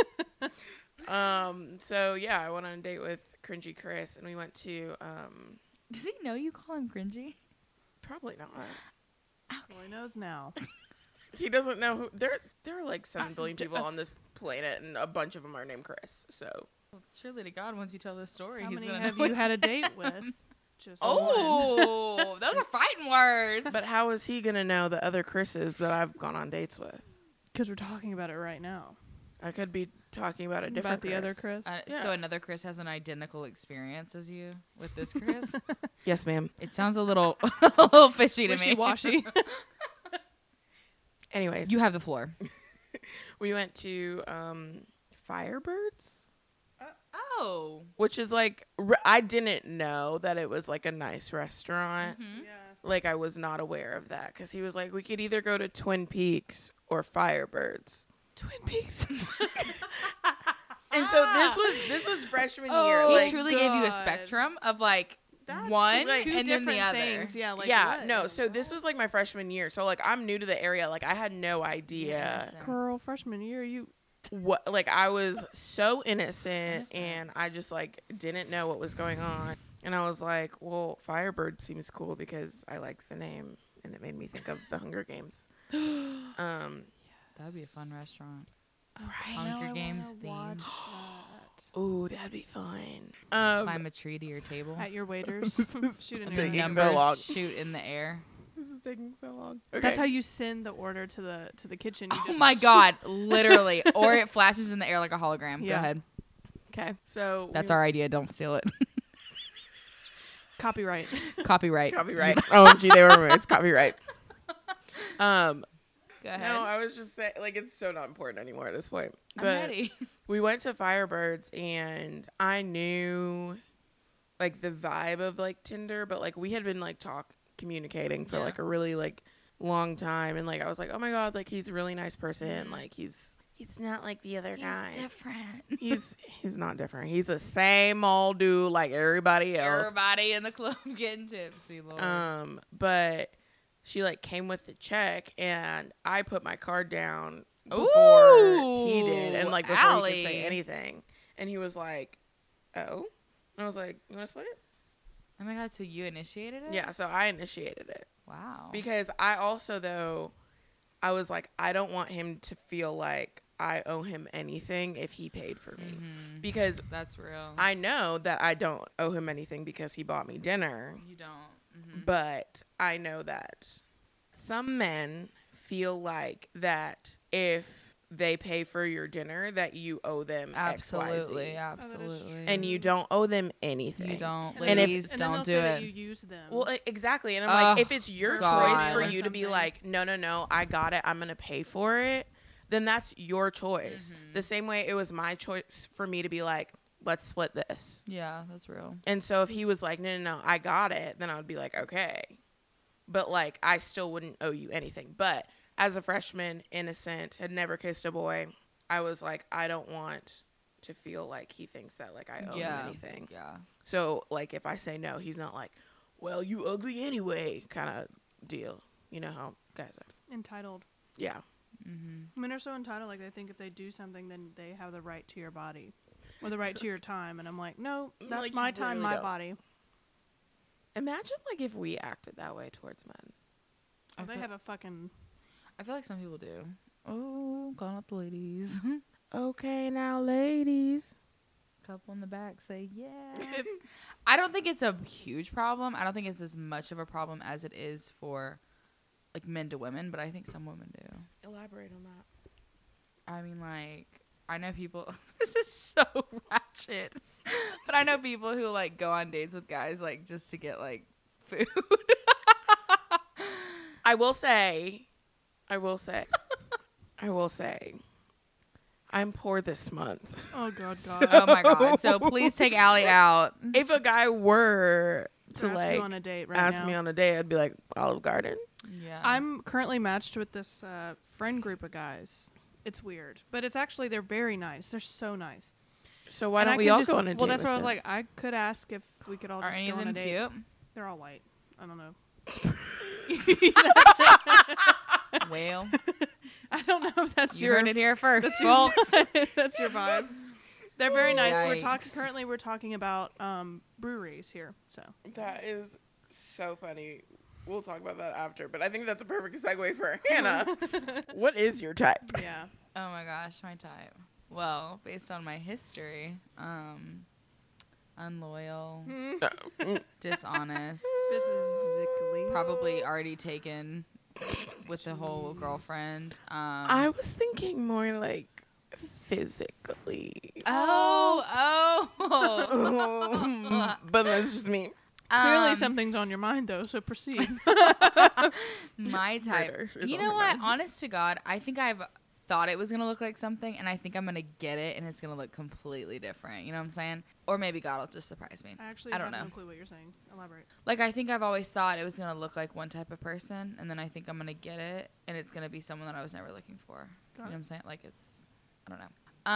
[SPEAKER 3] So yeah, I went on a date with Cringy Chris, and we went to
[SPEAKER 1] Does he know you call him cringy?
[SPEAKER 3] probably not.
[SPEAKER 2] Well, he knows now.
[SPEAKER 3] He doesn't know who. There are like 7 billion people on this planet, and a bunch of them are named Chris. So.
[SPEAKER 1] Well, surely to God, once you tell this story,
[SPEAKER 2] How
[SPEAKER 1] he's
[SPEAKER 2] many
[SPEAKER 1] gonna
[SPEAKER 2] have
[SPEAKER 1] know
[SPEAKER 2] you
[SPEAKER 1] it's
[SPEAKER 2] had a
[SPEAKER 1] him.
[SPEAKER 2] date with? Just one.
[SPEAKER 1] Oh, those are fighting words.
[SPEAKER 3] But how is he gonna know the other Chris's that I've gone on dates with?
[SPEAKER 2] Because we're talking about it right now.
[SPEAKER 3] I could be talking about a different
[SPEAKER 2] About the other Chris.
[SPEAKER 3] Yeah.
[SPEAKER 1] So another Chris has an identical experience as you with this Chris.
[SPEAKER 3] Yes, ma'am.
[SPEAKER 1] It sounds a little, a little fishy to me.
[SPEAKER 2] Wishy-washy.
[SPEAKER 3] Anyways,
[SPEAKER 1] You have the floor.
[SPEAKER 3] we went to Firebirds,
[SPEAKER 1] Oh.
[SPEAKER 3] which is like I didn't know that it was like a nice restaurant.
[SPEAKER 1] Mhm.
[SPEAKER 2] Yeah.
[SPEAKER 3] Like I was not aware of that because he was like, we could either go to Twin Peaks or Firebirds.
[SPEAKER 1] Twin Peaks.
[SPEAKER 3] And so this was freshman year.
[SPEAKER 2] Oh,
[SPEAKER 1] He
[SPEAKER 3] Like,
[SPEAKER 1] truly gave you a
[SPEAKER 2] God.
[SPEAKER 1] spectrum of like
[SPEAKER 2] That's
[SPEAKER 1] one
[SPEAKER 2] just two
[SPEAKER 1] and then the
[SPEAKER 2] different
[SPEAKER 1] other.
[SPEAKER 2] things. Yeah, like
[SPEAKER 3] yeah,
[SPEAKER 2] what?
[SPEAKER 3] no. So this was like my freshman year. So like I'm new to the area. Like I had no idea
[SPEAKER 1] Innocent.
[SPEAKER 2] Girl, freshman year, you
[SPEAKER 3] what. Like I was so innocent,
[SPEAKER 1] Innocent.
[SPEAKER 3] and I just like didn't know what was going on. And I was like, well, Firebird seems cool because I like the name, and it made me think of the Hunger Games.
[SPEAKER 1] That would be a fun restaurant. Hunger Games
[SPEAKER 2] watch
[SPEAKER 1] themed.
[SPEAKER 3] Ooh, that'd be fun.
[SPEAKER 1] Climb a tree to your table.
[SPEAKER 2] at your waiters. Shoot an
[SPEAKER 1] Do
[SPEAKER 3] taking
[SPEAKER 2] arrow.
[SPEAKER 3] so
[SPEAKER 1] numbers
[SPEAKER 3] long.
[SPEAKER 1] shoot in the air.
[SPEAKER 3] This is taking so long. Okay.
[SPEAKER 2] That's how you send the order to the kitchen. You
[SPEAKER 1] Oh
[SPEAKER 2] just
[SPEAKER 1] my God, literally. Or it flashes in the air like a hologram. Go
[SPEAKER 2] Yeah.
[SPEAKER 1] ahead.
[SPEAKER 3] Okay. So
[SPEAKER 1] That's our idea. Don't steal it.
[SPEAKER 2] Copyright.
[SPEAKER 1] Copyright.
[SPEAKER 3] copyright. OMG, they were it's copyright.
[SPEAKER 1] Go ahead.
[SPEAKER 3] No, I was just saying, like, it's so not important anymore at this point.
[SPEAKER 1] I'm
[SPEAKER 3] But
[SPEAKER 1] ready.
[SPEAKER 3] we went to Firebirds, and I knew, like, the vibe of, like, Tinder, but, like, we had been, like, communicating for,
[SPEAKER 1] Yeah.
[SPEAKER 3] like, a really, like, long time. And, like, I was like, oh, my God, like, he's a really nice person.
[SPEAKER 1] Mhm.
[SPEAKER 3] Like, he's not like the other guys.
[SPEAKER 1] different.
[SPEAKER 3] He's not different. He's the same old dude like everybody else.
[SPEAKER 1] Everybody in the club getting tipsy, Lord.
[SPEAKER 3] But she like came with the check, and I put my card down before he did, and like before he could say
[SPEAKER 1] Allie.
[SPEAKER 3] anything. And he was like, "Oh," and I was like, "You want to split it?"
[SPEAKER 1] Oh my God, so you initiated it?
[SPEAKER 3] Yeah. So I initiated it
[SPEAKER 1] Wow.
[SPEAKER 3] because I also though I was like, I don't want him to feel like I owe him anything if he paid for me,
[SPEAKER 1] Mhm.
[SPEAKER 3] because
[SPEAKER 1] That's real.
[SPEAKER 3] I know that I don't owe him anything because he bought me dinner.
[SPEAKER 1] You don't. Mhm.
[SPEAKER 3] But I know that some men feel like that if they pay for your dinner that you owe them
[SPEAKER 1] Absolutely.
[SPEAKER 3] XYZ.
[SPEAKER 1] Absolutely.
[SPEAKER 3] And you don't owe them anything.
[SPEAKER 1] You don't.
[SPEAKER 3] And if-
[SPEAKER 1] Ladies,
[SPEAKER 2] and then
[SPEAKER 1] don't
[SPEAKER 2] they'll
[SPEAKER 1] do
[SPEAKER 2] say that
[SPEAKER 1] it.
[SPEAKER 2] you use them.
[SPEAKER 3] Well, exactly. And I'm
[SPEAKER 1] Ugh,
[SPEAKER 3] like, if it's your
[SPEAKER 1] God.
[SPEAKER 3] choice for
[SPEAKER 2] Or
[SPEAKER 3] you to be
[SPEAKER 2] something.
[SPEAKER 3] like, no, I got it, I'm going to pay for it, then that's your choice.
[SPEAKER 1] Mhm.
[SPEAKER 3] The same way it was my choice for me to be like, let's split this.
[SPEAKER 1] Yeah, that's real.
[SPEAKER 3] And so if he was like, no, I got it, then I would be like, okay. But like, I still wouldn't owe you anything. But as a freshman, innocent, had never kissed a boy, I was like, I don't want to feel like he thinks that like I owe
[SPEAKER 1] Yeah.
[SPEAKER 3] him anything.
[SPEAKER 1] Yeah.
[SPEAKER 3] So like, if I say no, he's not like, well, you ugly anyway, kind of deal. You know how guys are.
[SPEAKER 2] entitled.
[SPEAKER 3] Yeah.
[SPEAKER 1] Mm-hmm.
[SPEAKER 2] Men are so entitled. Like they think if they do something, then they have the right to your body, or the right to your time. And I'm like, no, that's
[SPEAKER 3] Like,
[SPEAKER 2] my
[SPEAKER 3] you
[SPEAKER 2] time,
[SPEAKER 3] literally
[SPEAKER 2] my
[SPEAKER 3] don't.
[SPEAKER 2] body.
[SPEAKER 3] Imagine like if we acted that way towards men.
[SPEAKER 1] I
[SPEAKER 2] They
[SPEAKER 1] feel-
[SPEAKER 2] have a fucking.
[SPEAKER 1] I feel like some people do. Oh, calling up the ladies.
[SPEAKER 3] Okay, now ladies.
[SPEAKER 1] Couple in the back say yeah. I don't think it's a huge problem. I don't think it's as much of a problem as it is for like men to women, but I think some women do.
[SPEAKER 3] Elaborate on that.
[SPEAKER 1] I mean, like, I know people. This is so ratchet, but I know people who like go on dates with guys like just to get like food.
[SPEAKER 3] I will say, I'm poor this month.
[SPEAKER 2] Oh God,
[SPEAKER 3] So-
[SPEAKER 2] God.
[SPEAKER 1] Oh my God! So please take Allie out.
[SPEAKER 3] If a guy were to
[SPEAKER 2] ask
[SPEAKER 3] like
[SPEAKER 2] you on a date right
[SPEAKER 3] ask
[SPEAKER 2] now.
[SPEAKER 3] me on a date, I'd be like Olive Garden.
[SPEAKER 1] Yeah.
[SPEAKER 2] I'm currently matched with this friend group of guys. It's weird, but it's actually they're very nice. They're so nice.
[SPEAKER 3] So why
[SPEAKER 2] And I
[SPEAKER 3] don't we
[SPEAKER 2] could
[SPEAKER 3] all
[SPEAKER 2] just-
[SPEAKER 3] go on a date?
[SPEAKER 2] Well, that's
[SPEAKER 3] with
[SPEAKER 2] what I was
[SPEAKER 3] them?
[SPEAKER 2] like. I could ask if we could all
[SPEAKER 1] Are
[SPEAKER 2] just
[SPEAKER 1] any
[SPEAKER 2] go
[SPEAKER 1] of
[SPEAKER 2] on a
[SPEAKER 1] them
[SPEAKER 2] date.
[SPEAKER 1] cute?
[SPEAKER 2] They're all white. I don't know.
[SPEAKER 1] Well,
[SPEAKER 2] I don't know if that's
[SPEAKER 1] you
[SPEAKER 2] your
[SPEAKER 1] heard it here first,
[SPEAKER 2] that's your,
[SPEAKER 1] folks.
[SPEAKER 2] that's your vibe. They're very nice.
[SPEAKER 1] Yikes.
[SPEAKER 2] We're talking about breweries here. So
[SPEAKER 3] That is so funny. We'll talk about that after, but I think that's a perfect segue for Hannah. What is your type?
[SPEAKER 2] yeah.
[SPEAKER 1] Oh my gosh, my type. Well, based on my history, unloyal, dishonest,
[SPEAKER 2] Physically.
[SPEAKER 1] probably already taken with the whole girlfriend.
[SPEAKER 3] I was thinking more like physically.
[SPEAKER 1] Oh.
[SPEAKER 3] But that's just me.
[SPEAKER 2] Clearly something's on your mind though, so proceed.
[SPEAKER 1] My type.
[SPEAKER 3] Murder is
[SPEAKER 1] You
[SPEAKER 3] on
[SPEAKER 1] know
[SPEAKER 3] her
[SPEAKER 1] what?
[SPEAKER 3] mind.
[SPEAKER 1] Honest to God, I think I've thought it was gonna look like something, and I think I'm gonna get it, and it's gonna look completely different. You know what I'm saying? Or maybe God will just surprise me.
[SPEAKER 2] Actually,
[SPEAKER 1] I don't
[SPEAKER 2] have
[SPEAKER 1] know.
[SPEAKER 2] no clue what you're saying. Elaborate.
[SPEAKER 1] Like, I think I've always thought it was gonna look like one type of person, and then I think I'm gonna get it, and it's gonna be someone that I was never looking for. You know what I'm saying? Like, it's, I don't know.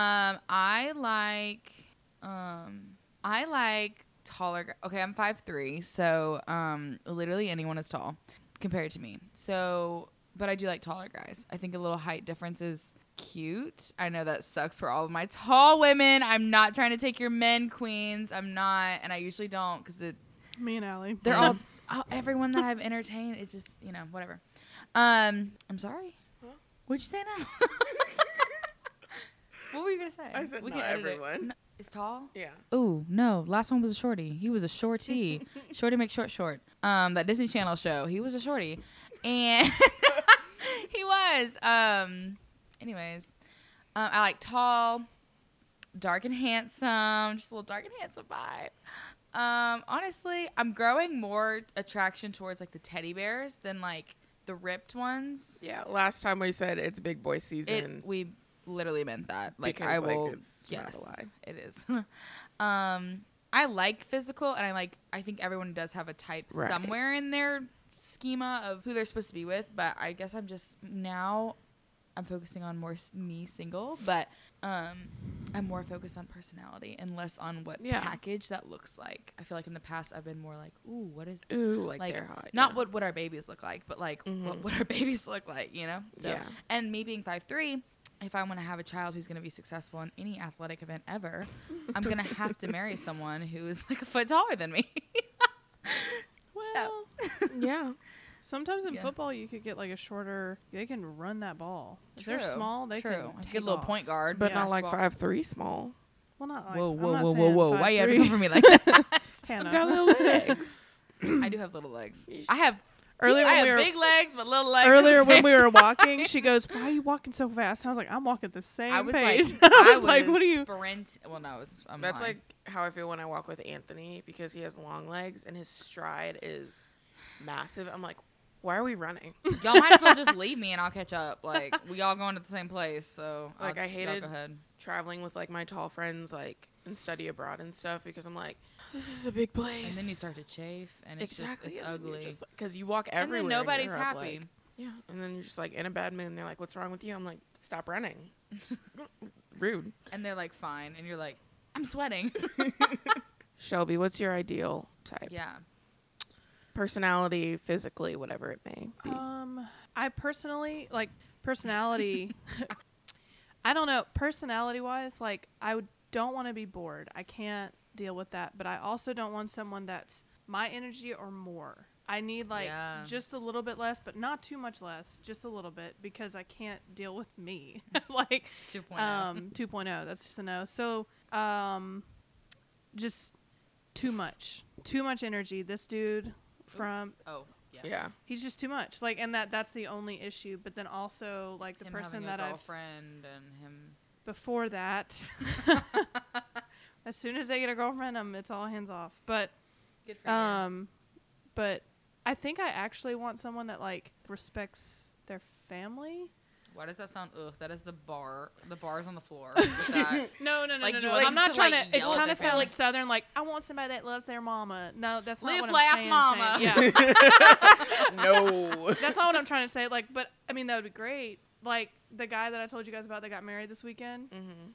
[SPEAKER 1] I like taller. Okay, I'm 5'3", so literally anyone is tall compared to me. So, but I do like taller guys. I think a little height difference is cute. I know that sucks for all of my tall women. I'm not trying to take your men, queens. I'm not, and I usually don't because it.
[SPEAKER 2] Me and Allie.
[SPEAKER 1] They're all everyone that I've entertained. It's just whatever. I'm sorry.
[SPEAKER 3] Huh?
[SPEAKER 1] What'd you say now? What were you gonna say?
[SPEAKER 3] I said
[SPEAKER 1] We
[SPEAKER 3] not
[SPEAKER 1] can edit it.
[SPEAKER 3] everyone.
[SPEAKER 1] No, it's tall.
[SPEAKER 3] Yeah.
[SPEAKER 1] Ooh, no. Last one was a shorty. He was a shorty. Shorty make short. That Disney Channel show. He was a shorty, and he was. Anyways, I like tall, dark and handsome. Just a little dark and handsome vibe. Honestly, I'm growing more attraction towards like the teddy bears than like the ripped ones.
[SPEAKER 3] Yeah. Last time we said it's big boy season.
[SPEAKER 1] We literally meant that. Like
[SPEAKER 3] Because,
[SPEAKER 1] I
[SPEAKER 3] like,
[SPEAKER 1] will.
[SPEAKER 3] it's
[SPEAKER 1] Yes,
[SPEAKER 3] not a lie.
[SPEAKER 1] it is. I like physical, and I think everyone does have a type
[SPEAKER 3] Right.
[SPEAKER 1] somewhere in their schema of who they're supposed to be with. But I guess I'm focusing on more me single, but I'm more focused on personality and less on what package that looks like. I feel like in the past I've been more like, ooh, what is
[SPEAKER 3] Ooh, like
[SPEAKER 1] like
[SPEAKER 3] they're hot.
[SPEAKER 1] not
[SPEAKER 3] yeah.
[SPEAKER 1] what our babies look like, but like
[SPEAKER 3] Mhm.
[SPEAKER 1] what our babies look like, you know? So
[SPEAKER 3] Yeah.
[SPEAKER 1] and me being 5'3", if I want to have a child who's going to be successful in any athletic event ever, I'm going to have to marry someone who is like a foot taller than me.
[SPEAKER 2] Well,
[SPEAKER 3] Yeah.
[SPEAKER 2] sometimes in
[SPEAKER 1] Yeah.
[SPEAKER 2] football you could get like a shorter. They can run that ball. If they're
[SPEAKER 1] True,
[SPEAKER 2] small, they
[SPEAKER 1] true.
[SPEAKER 2] can
[SPEAKER 1] Like
[SPEAKER 2] take
[SPEAKER 1] a little
[SPEAKER 2] off.
[SPEAKER 1] point guard.
[SPEAKER 3] But
[SPEAKER 2] Yeah.
[SPEAKER 3] not like
[SPEAKER 1] basketball.
[SPEAKER 3] 5'3" small.
[SPEAKER 2] Well, not like.
[SPEAKER 1] Whoa,
[SPEAKER 2] I'm
[SPEAKER 1] whoa,
[SPEAKER 2] not
[SPEAKER 1] whoa,
[SPEAKER 2] saying
[SPEAKER 1] whoa, whoa! Why you have to
[SPEAKER 2] 5'3".
[SPEAKER 1] come for me like that?
[SPEAKER 2] Hannah.
[SPEAKER 3] Got little legs.
[SPEAKER 1] I do have little legs. I have
[SPEAKER 2] Earlier
[SPEAKER 1] I
[SPEAKER 2] when
[SPEAKER 1] have
[SPEAKER 2] we were
[SPEAKER 1] big legs, but little legs. at
[SPEAKER 2] earlier
[SPEAKER 1] the
[SPEAKER 2] when
[SPEAKER 1] same
[SPEAKER 2] we were
[SPEAKER 1] time.
[SPEAKER 2] walking, she goes, "Why are you walking so fast?" And I was like, "I'm walking the same
[SPEAKER 1] I was
[SPEAKER 2] pace."
[SPEAKER 1] like,
[SPEAKER 2] I was like, "What are you?"
[SPEAKER 1] Sprint. Well, no, I'm
[SPEAKER 3] That's
[SPEAKER 1] lying.
[SPEAKER 3] like how I feel when I walk with Anthony because he has long legs and his stride is massive. I'm like, why are we running?
[SPEAKER 1] Y'all might as well just leave me and I'll catch up. Like we all going to the same place, so
[SPEAKER 3] Like, I
[SPEAKER 1] y'all
[SPEAKER 3] hated-
[SPEAKER 1] Go ahead.
[SPEAKER 3] Traveling with like my tall friends like and study abroad and stuff because I'm like, this is a big place.
[SPEAKER 1] And then you start to chafe, and it's
[SPEAKER 3] exactly
[SPEAKER 1] just it's ugly.
[SPEAKER 3] because you walk
[SPEAKER 1] And
[SPEAKER 3] everywhere.
[SPEAKER 1] then nobody's
[SPEAKER 3] in Europe,
[SPEAKER 1] happy.
[SPEAKER 3] like- yeah, and then you're just like in a bad mood. And they're like, "What's wrong with you?" I'm like, "Stop running." Rude.
[SPEAKER 1] And they're like, fine, and you're like, I'm sweating.
[SPEAKER 3] Shelby, what's your ideal type?
[SPEAKER 1] Yeah.
[SPEAKER 3] Personality, physically, whatever it may be.
[SPEAKER 2] I personally like personality. I don't know. Personality wise, like don't want to be bored. I can't deal with that. But I also don't want someone that's my energy or more. I need like
[SPEAKER 1] Yeah.
[SPEAKER 2] just a little bit less, but not too much less. Just a little bit because I can't deal with me. Like
[SPEAKER 1] 2.0.
[SPEAKER 2] 2.0. That's just a no. So just too much energy. This dude from
[SPEAKER 1] Oh, yeah.
[SPEAKER 3] yeah.
[SPEAKER 2] he's just too much. Like, and that's the only issue. But then also like the
[SPEAKER 1] Him
[SPEAKER 2] person
[SPEAKER 1] having
[SPEAKER 2] that
[SPEAKER 1] a
[SPEAKER 2] I've
[SPEAKER 1] girlfriend and him.
[SPEAKER 2] before that. As soon as they get a girlfriend, it's all hands off. But
[SPEAKER 1] Good for you.
[SPEAKER 2] but I think I actually want someone that like respects their family.
[SPEAKER 1] Why does that sound? Ugh, that is the bar. The bar's on the floor. With that.
[SPEAKER 2] No.
[SPEAKER 1] Like, you
[SPEAKER 2] No.
[SPEAKER 1] want
[SPEAKER 2] I'm
[SPEAKER 1] them
[SPEAKER 2] not
[SPEAKER 1] to,
[SPEAKER 2] trying
[SPEAKER 1] like,
[SPEAKER 2] to. It's
[SPEAKER 1] yell at
[SPEAKER 2] kind
[SPEAKER 1] their
[SPEAKER 2] of sound like
[SPEAKER 1] family?
[SPEAKER 2] Southern. Like, I want somebody that loves their mama. No, that's not
[SPEAKER 1] Live,
[SPEAKER 2] what
[SPEAKER 1] laugh,
[SPEAKER 2] I'm saying.
[SPEAKER 1] mama.
[SPEAKER 2] Yeah.
[SPEAKER 3] No.
[SPEAKER 2] That's not what I'm trying to say. Like, but I mean, that would be great. Like the guy that I told you guys about that got married this weekend.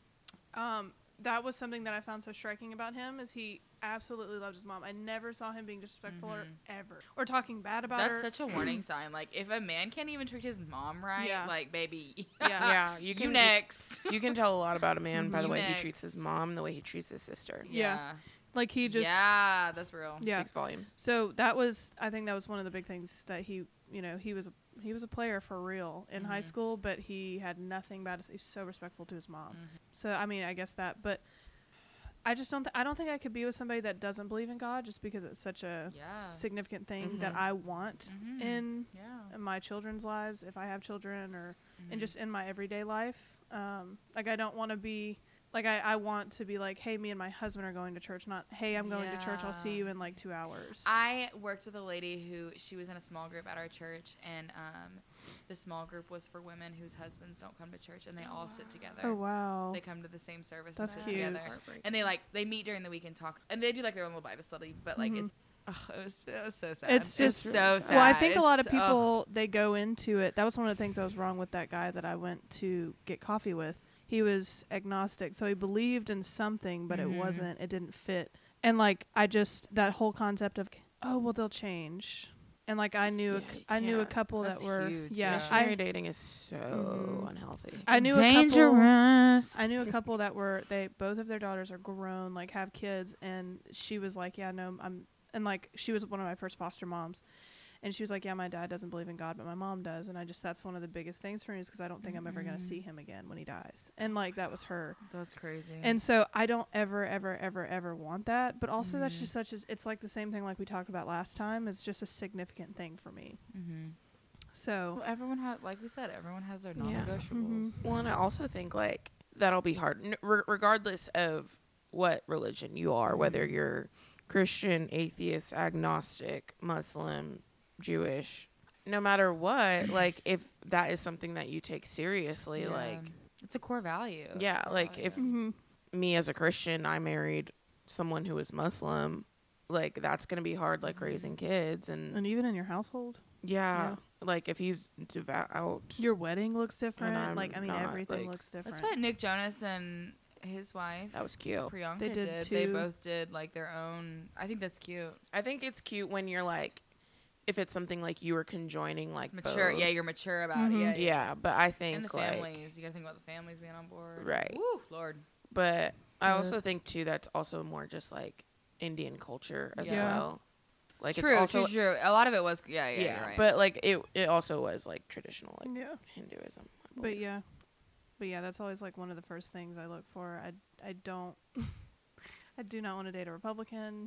[SPEAKER 2] That was something that I found so striking about him is he absolutely loved his mom. I never saw him being disrespectful or ever or talking bad about her.
[SPEAKER 1] That's such a warning sign. Like, if a man can't even treat his mom right,
[SPEAKER 2] Yeah.
[SPEAKER 1] like, baby,
[SPEAKER 2] Yeah.
[SPEAKER 3] You
[SPEAKER 1] you
[SPEAKER 3] can
[SPEAKER 1] next.
[SPEAKER 3] You can tell a lot about a man by the
[SPEAKER 1] You
[SPEAKER 3] way he
[SPEAKER 1] next.
[SPEAKER 3] treats his mom and the way he treats his sister.
[SPEAKER 2] Yeah. Like he just
[SPEAKER 1] Yeah, that's real.
[SPEAKER 2] Yeah.
[SPEAKER 3] Speaks volumes.
[SPEAKER 2] So I think that was one of the big things that he was a player for real in high school, but he had nothing bad to say. He was so respectful to his mom. So I mean, I guess that, but I just don't. I don't think I could be with somebody that doesn't believe in God, just because it's such a significant thing that I want in my children's lives, if I have children, or and just in my everyday life. Like I don't want to be. Like, I want to be like, hey, me and my husband are going to church, not, hey, I'm going to church. I'll see you in, like, 2 hours.
[SPEAKER 1] I worked with a lady who, she was in a small group at our church, and the small group was for women whose husbands don't come to church, and they all sit together.
[SPEAKER 2] Oh, wow.
[SPEAKER 1] They come to the same service
[SPEAKER 2] That's
[SPEAKER 1] and sit
[SPEAKER 2] cute.
[SPEAKER 1] together. And they meet during the week and talk. And they do, like, their own little Bible study, but, like, it was so sad.
[SPEAKER 2] It's just
[SPEAKER 1] so sad.
[SPEAKER 2] Well, I think a lot of
[SPEAKER 1] It's-
[SPEAKER 2] people, they go into it. That was one of the things that was wrong with that guy that I went to get coffee with. He was agnostic, so he believed in something, but it didn't fit. And like that whole concept of, oh well, they'll change. And like I knew a couple
[SPEAKER 1] That's
[SPEAKER 2] that were
[SPEAKER 1] huge,
[SPEAKER 3] Missionary dating is so unhealthy.
[SPEAKER 2] I knew
[SPEAKER 1] Dangerous.
[SPEAKER 2] I knew a couple that were both of their daughters are grown, like have kids, and she was like, yeah, no, and like she was one of my first foster moms. And she was like, yeah, my dad doesn't believe in God, but my mom does. And that's one of the biggest things for me is because I don't think I'm ever going to see him again when he dies. And, like, that was her.
[SPEAKER 1] That's crazy.
[SPEAKER 2] And so I don't ever want that. But also that's just it's like the same thing like we talked about last time. It's just a significant thing for me. So.
[SPEAKER 1] Well, everyone has, like we said, everyone has their non-negotiables.
[SPEAKER 3] Well, and I also think, like, that'll be hard. Regardless of what religion you are, whether you're Christian, atheist, agnostic, Muslim, Jewish, no matter what, like if that is something that you take seriously, like
[SPEAKER 1] it's a core value.
[SPEAKER 3] Like if me as a Christian, I married someone who was Muslim, like that's gonna be hard, like raising kids and
[SPEAKER 2] even in your household.
[SPEAKER 3] Like if he's devout,
[SPEAKER 2] your wedding looks different. Like I mean,
[SPEAKER 3] not,
[SPEAKER 2] everything
[SPEAKER 3] like,
[SPEAKER 2] looks different.
[SPEAKER 1] That's what Nick Jonas and his wife,
[SPEAKER 3] that was cute.
[SPEAKER 1] Priyanka,
[SPEAKER 2] They did too.
[SPEAKER 1] They both did like their own. I think that's cute.
[SPEAKER 3] I think it's cute when you're like, if it's something like you were conjoining, like
[SPEAKER 1] it's mature.
[SPEAKER 3] both.
[SPEAKER 1] Yeah, you're mature about it.
[SPEAKER 3] Yeah, but I think
[SPEAKER 1] and the
[SPEAKER 3] like,
[SPEAKER 1] families. You gotta think about the families being on board.
[SPEAKER 3] Right.
[SPEAKER 1] Woo, Lord.
[SPEAKER 3] But I also think too that's also more just like Indian culture as well. Like
[SPEAKER 1] True.
[SPEAKER 3] it's also,
[SPEAKER 1] true. A lot of it was. Yeah. You're right.
[SPEAKER 3] but like it also was like traditional like Hinduism. I
[SPEAKER 2] But
[SPEAKER 3] believe.
[SPEAKER 2] that's always like one of the first things I look for. I don't I do not want to date a Republican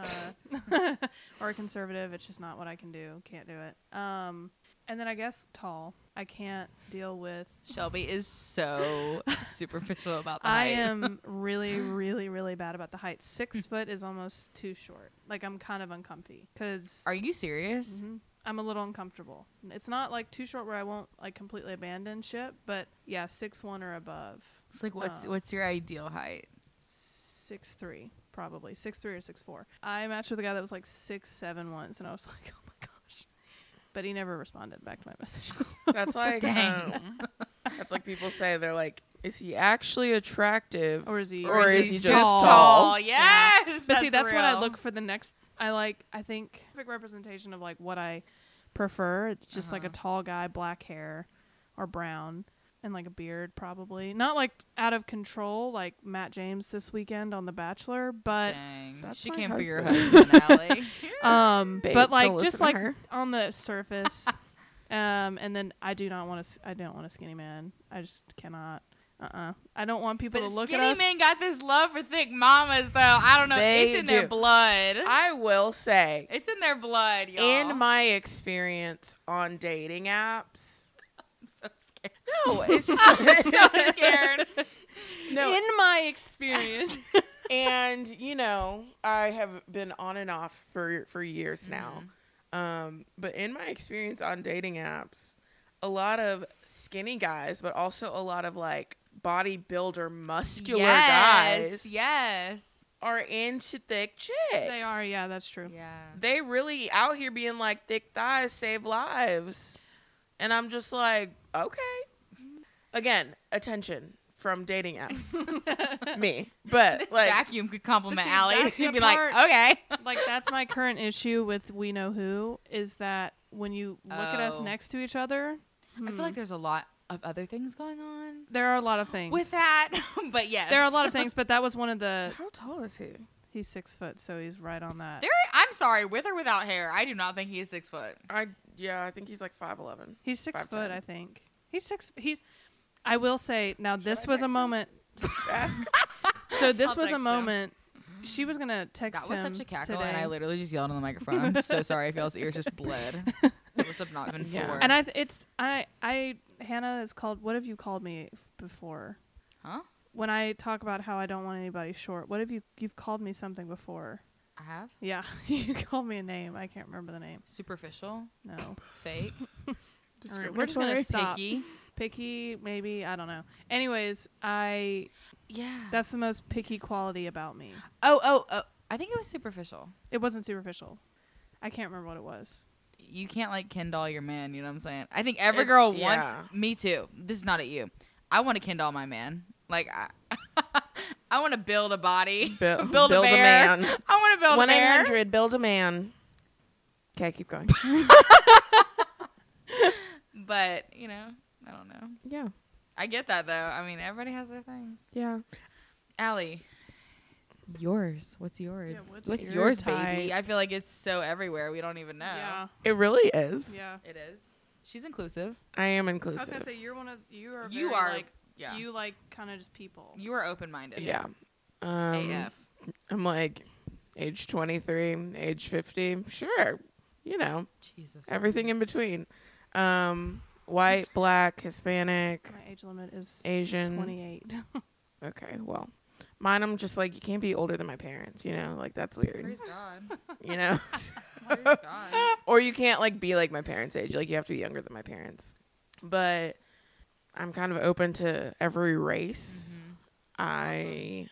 [SPEAKER 2] or a conservative. It's just not what I can do. Can't do it. And then I guess tall. I can't deal with.
[SPEAKER 1] Shelby is so superficial about the
[SPEAKER 2] I
[SPEAKER 1] height.
[SPEAKER 2] am really, really, really bad about the height. 6 foot is almost too short. Like I'm kind of uncomfy because.
[SPEAKER 1] Are you serious?
[SPEAKER 2] I'm a little uncomfortable. It's not like too short where I won't like completely abandon ship, but yeah, 6'1" or above.
[SPEAKER 1] It's like what's your ideal height?
[SPEAKER 2] 6'3", probably 6'3" or 6'4". I matched with a guy that was like 6'7" once, and I was like, oh my gosh. But he never responded back to my messages.
[SPEAKER 3] That's like that's like people say, they're like, is he actually attractive
[SPEAKER 2] or is he
[SPEAKER 3] just
[SPEAKER 1] tall? Yes.
[SPEAKER 2] But see, that's
[SPEAKER 1] real.
[SPEAKER 2] what I look for the next. I think perfect representation of like what I prefer. It's just like a tall guy, black hair or brown, and like a beard, probably not like out of control like Matt James this weekend on The Bachelor, but
[SPEAKER 1] Dang.
[SPEAKER 3] That's
[SPEAKER 1] She
[SPEAKER 3] my
[SPEAKER 1] came for your
[SPEAKER 3] husband.
[SPEAKER 1] husband, Allie.
[SPEAKER 3] Babe,
[SPEAKER 2] but like
[SPEAKER 3] don't
[SPEAKER 2] just
[SPEAKER 3] listen
[SPEAKER 2] like
[SPEAKER 3] to her.
[SPEAKER 2] on the surface, and then I don't want a skinny man. I just cannot. I don't want people
[SPEAKER 1] But
[SPEAKER 2] to look at
[SPEAKER 1] skinny
[SPEAKER 2] us.
[SPEAKER 1] men got this love for thick mamas, though. I don't know.
[SPEAKER 3] They
[SPEAKER 1] It's in their
[SPEAKER 3] do.
[SPEAKER 1] blood.
[SPEAKER 3] I will say,
[SPEAKER 1] It's in their blood, y'all.
[SPEAKER 3] in my experience on dating apps,
[SPEAKER 1] I'm so scared.
[SPEAKER 3] no, it's just
[SPEAKER 1] So scared.
[SPEAKER 3] no.
[SPEAKER 2] In my experience,
[SPEAKER 3] And you know, I have been on and off for years now. But in my experience on dating apps, a lot of skinny guys, but also a lot of like bodybuilder, muscular
[SPEAKER 1] yes,
[SPEAKER 3] guys
[SPEAKER 1] Yes.
[SPEAKER 3] are into thick chicks.
[SPEAKER 2] They are, yeah, that's true.
[SPEAKER 1] Yeah.
[SPEAKER 3] They really out here being like, thick thighs save lives. And I'm just like, okay. Again, attention from dating apps. Me. But
[SPEAKER 1] This
[SPEAKER 3] like,
[SPEAKER 1] vacuum could compliment
[SPEAKER 2] See,
[SPEAKER 1] Allie.
[SPEAKER 2] that's
[SPEAKER 1] She'd
[SPEAKER 2] the
[SPEAKER 1] be like,
[SPEAKER 2] part-
[SPEAKER 1] okay.
[SPEAKER 2] Like, that's my current issue with We Know Who, is that when you look at us
[SPEAKER 1] Oh.
[SPEAKER 2] next to each other,
[SPEAKER 1] I feel like there's a lot of other things going on
[SPEAKER 2] there are a lot of things.
[SPEAKER 1] with that. But yes.
[SPEAKER 2] There are a lot of things, but that was one of the...
[SPEAKER 3] how tall is he?
[SPEAKER 2] He's 6 foot, so he's right on that.
[SPEAKER 1] I'm sorry, with or without hair, I do not think he is 6 foot.
[SPEAKER 3] I think he's like 5'11".
[SPEAKER 2] He's 6 foot,
[SPEAKER 3] 5'10".
[SPEAKER 2] I think. I will say, now this
[SPEAKER 3] I
[SPEAKER 2] was a
[SPEAKER 3] text him?
[SPEAKER 2] moment.
[SPEAKER 3] Ask.
[SPEAKER 2] So this
[SPEAKER 1] I'll
[SPEAKER 2] was a
[SPEAKER 1] text him.
[SPEAKER 2] moment. She was going to text
[SPEAKER 1] That was
[SPEAKER 2] him
[SPEAKER 1] such a cackle,
[SPEAKER 2] today.
[SPEAKER 1] and I literally just yelled on the microphone. I'm so sorry if y'all's ears just bled. It must have not been
[SPEAKER 3] Yeah.
[SPEAKER 1] for.
[SPEAKER 2] And Hannah has called, what have you called me before?
[SPEAKER 1] Huh?
[SPEAKER 2] When I talk about how I don't want anybody short, what have you've called me something before?
[SPEAKER 1] I have
[SPEAKER 2] Yeah, you called me a name. I can't remember the name.
[SPEAKER 1] superficial,
[SPEAKER 2] No.
[SPEAKER 1] fake,
[SPEAKER 2] We're just going to stop.
[SPEAKER 1] picky.
[SPEAKER 2] Picky, maybe, I don't know. Anyways,
[SPEAKER 1] Yeah.
[SPEAKER 2] that's the most picky quality about me.
[SPEAKER 1] Oh. I think it was superficial.
[SPEAKER 2] It wasn't superficial. I can't remember what it was.
[SPEAKER 1] You can't like Ken doll your man. You know what I'm saying? I think every
[SPEAKER 3] It's-
[SPEAKER 1] girl
[SPEAKER 3] yeah.
[SPEAKER 1] wants. Me too. This is not at you. I want to Ken doll my man. Like I want to build a body, build a
[SPEAKER 3] build a
[SPEAKER 1] bear.
[SPEAKER 3] man.
[SPEAKER 1] I want to build a bear.
[SPEAKER 3] 1-800 build a man. Okay, keep going.
[SPEAKER 1] But you know, I don't know.
[SPEAKER 3] Yeah.
[SPEAKER 1] I get that though. I mean, everybody has their things.
[SPEAKER 3] Yeah.
[SPEAKER 1] Allie, yours. What's yours?
[SPEAKER 2] Yeah, what's
[SPEAKER 1] what's
[SPEAKER 2] your
[SPEAKER 1] yours,
[SPEAKER 2] type?
[SPEAKER 1] baby? I feel like it's so everywhere. We don't even know.
[SPEAKER 2] Yeah.
[SPEAKER 3] It really is.
[SPEAKER 2] Yeah.
[SPEAKER 1] It is. She's inclusive.
[SPEAKER 3] I am
[SPEAKER 2] I was
[SPEAKER 3] inclusive.
[SPEAKER 2] gonna say you are.
[SPEAKER 1] You
[SPEAKER 2] very,
[SPEAKER 1] are.
[SPEAKER 2] like,
[SPEAKER 1] Yeah.
[SPEAKER 2] you like kind of just people.
[SPEAKER 1] You are open-minded.
[SPEAKER 3] Yeah.
[SPEAKER 1] AF.
[SPEAKER 3] I'm like age 23, age 50. Sure. You know,
[SPEAKER 1] Jesus.
[SPEAKER 3] everything in
[SPEAKER 1] Christ.
[SPEAKER 3] between. White, black, Hispanic,
[SPEAKER 2] My age limit is
[SPEAKER 3] Asian.
[SPEAKER 2] 28.
[SPEAKER 3] Okay, well, mine, I'm just like, you can't be older than my parents, you know? Like, that's weird.
[SPEAKER 1] Praise God.
[SPEAKER 3] You know?
[SPEAKER 1] Praise God.
[SPEAKER 3] Or you can't, like, be like my parents' age. Like, you have to be younger than my parents. But I'm kind of open to every race. I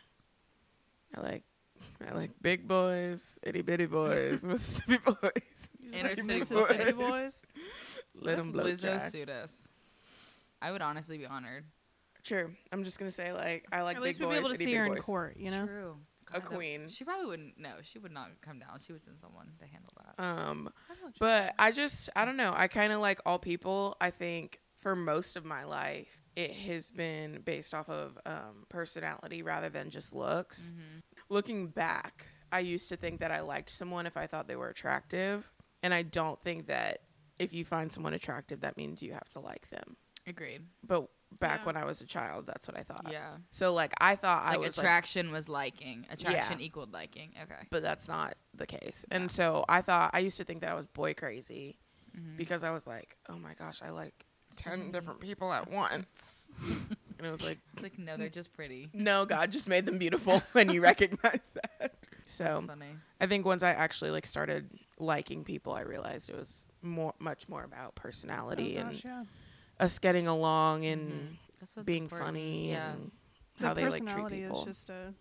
[SPEAKER 3] like big boys, itty bitty boys, Mississippi boys,
[SPEAKER 1] Inner city
[SPEAKER 2] Mississippi
[SPEAKER 1] boys.
[SPEAKER 2] boys.
[SPEAKER 3] let them blow
[SPEAKER 1] Lizzo
[SPEAKER 3] Jack.
[SPEAKER 1] suit us. I would honestly be honored.
[SPEAKER 3] True. I'm just gonna say like I like
[SPEAKER 2] At
[SPEAKER 3] big
[SPEAKER 2] least we'd
[SPEAKER 3] boys,
[SPEAKER 2] be able to
[SPEAKER 3] itty
[SPEAKER 2] see
[SPEAKER 3] bitty
[SPEAKER 2] her in
[SPEAKER 3] boys.
[SPEAKER 2] court, you know?
[SPEAKER 1] True.
[SPEAKER 3] A
[SPEAKER 1] God,
[SPEAKER 3] queen.
[SPEAKER 1] She probably wouldn't. No, she would not come down. She would send someone to handle that.
[SPEAKER 3] But I don't know. I kind of like all people. I think for most of my life, it has been based off of personality rather than just looks. Looking back, I used to think that I liked someone if I thought they were attractive. And I don't think that if you find someone attractive, that means you have to like them.
[SPEAKER 1] Agreed.
[SPEAKER 3] But back
[SPEAKER 2] Yeah.
[SPEAKER 3] when I was a child, that's what I thought.
[SPEAKER 1] Yeah.
[SPEAKER 3] So like I thought I
[SPEAKER 1] Like
[SPEAKER 3] was
[SPEAKER 1] attraction was liking. Attraction
[SPEAKER 3] Yeah.
[SPEAKER 1] equaled liking. Okay.
[SPEAKER 3] but that's not the case.
[SPEAKER 1] No.
[SPEAKER 3] And so I used to think that I was boy crazy because I was like, oh my gosh, I like 10 different people at once. And it was like,
[SPEAKER 1] It's like no, they're just pretty.
[SPEAKER 3] no, God just made them beautiful and you recognize that. So
[SPEAKER 1] That's funny.
[SPEAKER 3] I think once I actually like started liking people, I realized it was much more about personality
[SPEAKER 2] Oh,
[SPEAKER 3] and
[SPEAKER 2] gosh, yeah.
[SPEAKER 3] us getting along and
[SPEAKER 1] That's what's
[SPEAKER 3] being
[SPEAKER 1] important.
[SPEAKER 3] funny
[SPEAKER 1] Yeah.
[SPEAKER 3] and
[SPEAKER 2] The
[SPEAKER 3] how they like treat
[SPEAKER 2] personality
[SPEAKER 3] people.
[SPEAKER 2] is just a...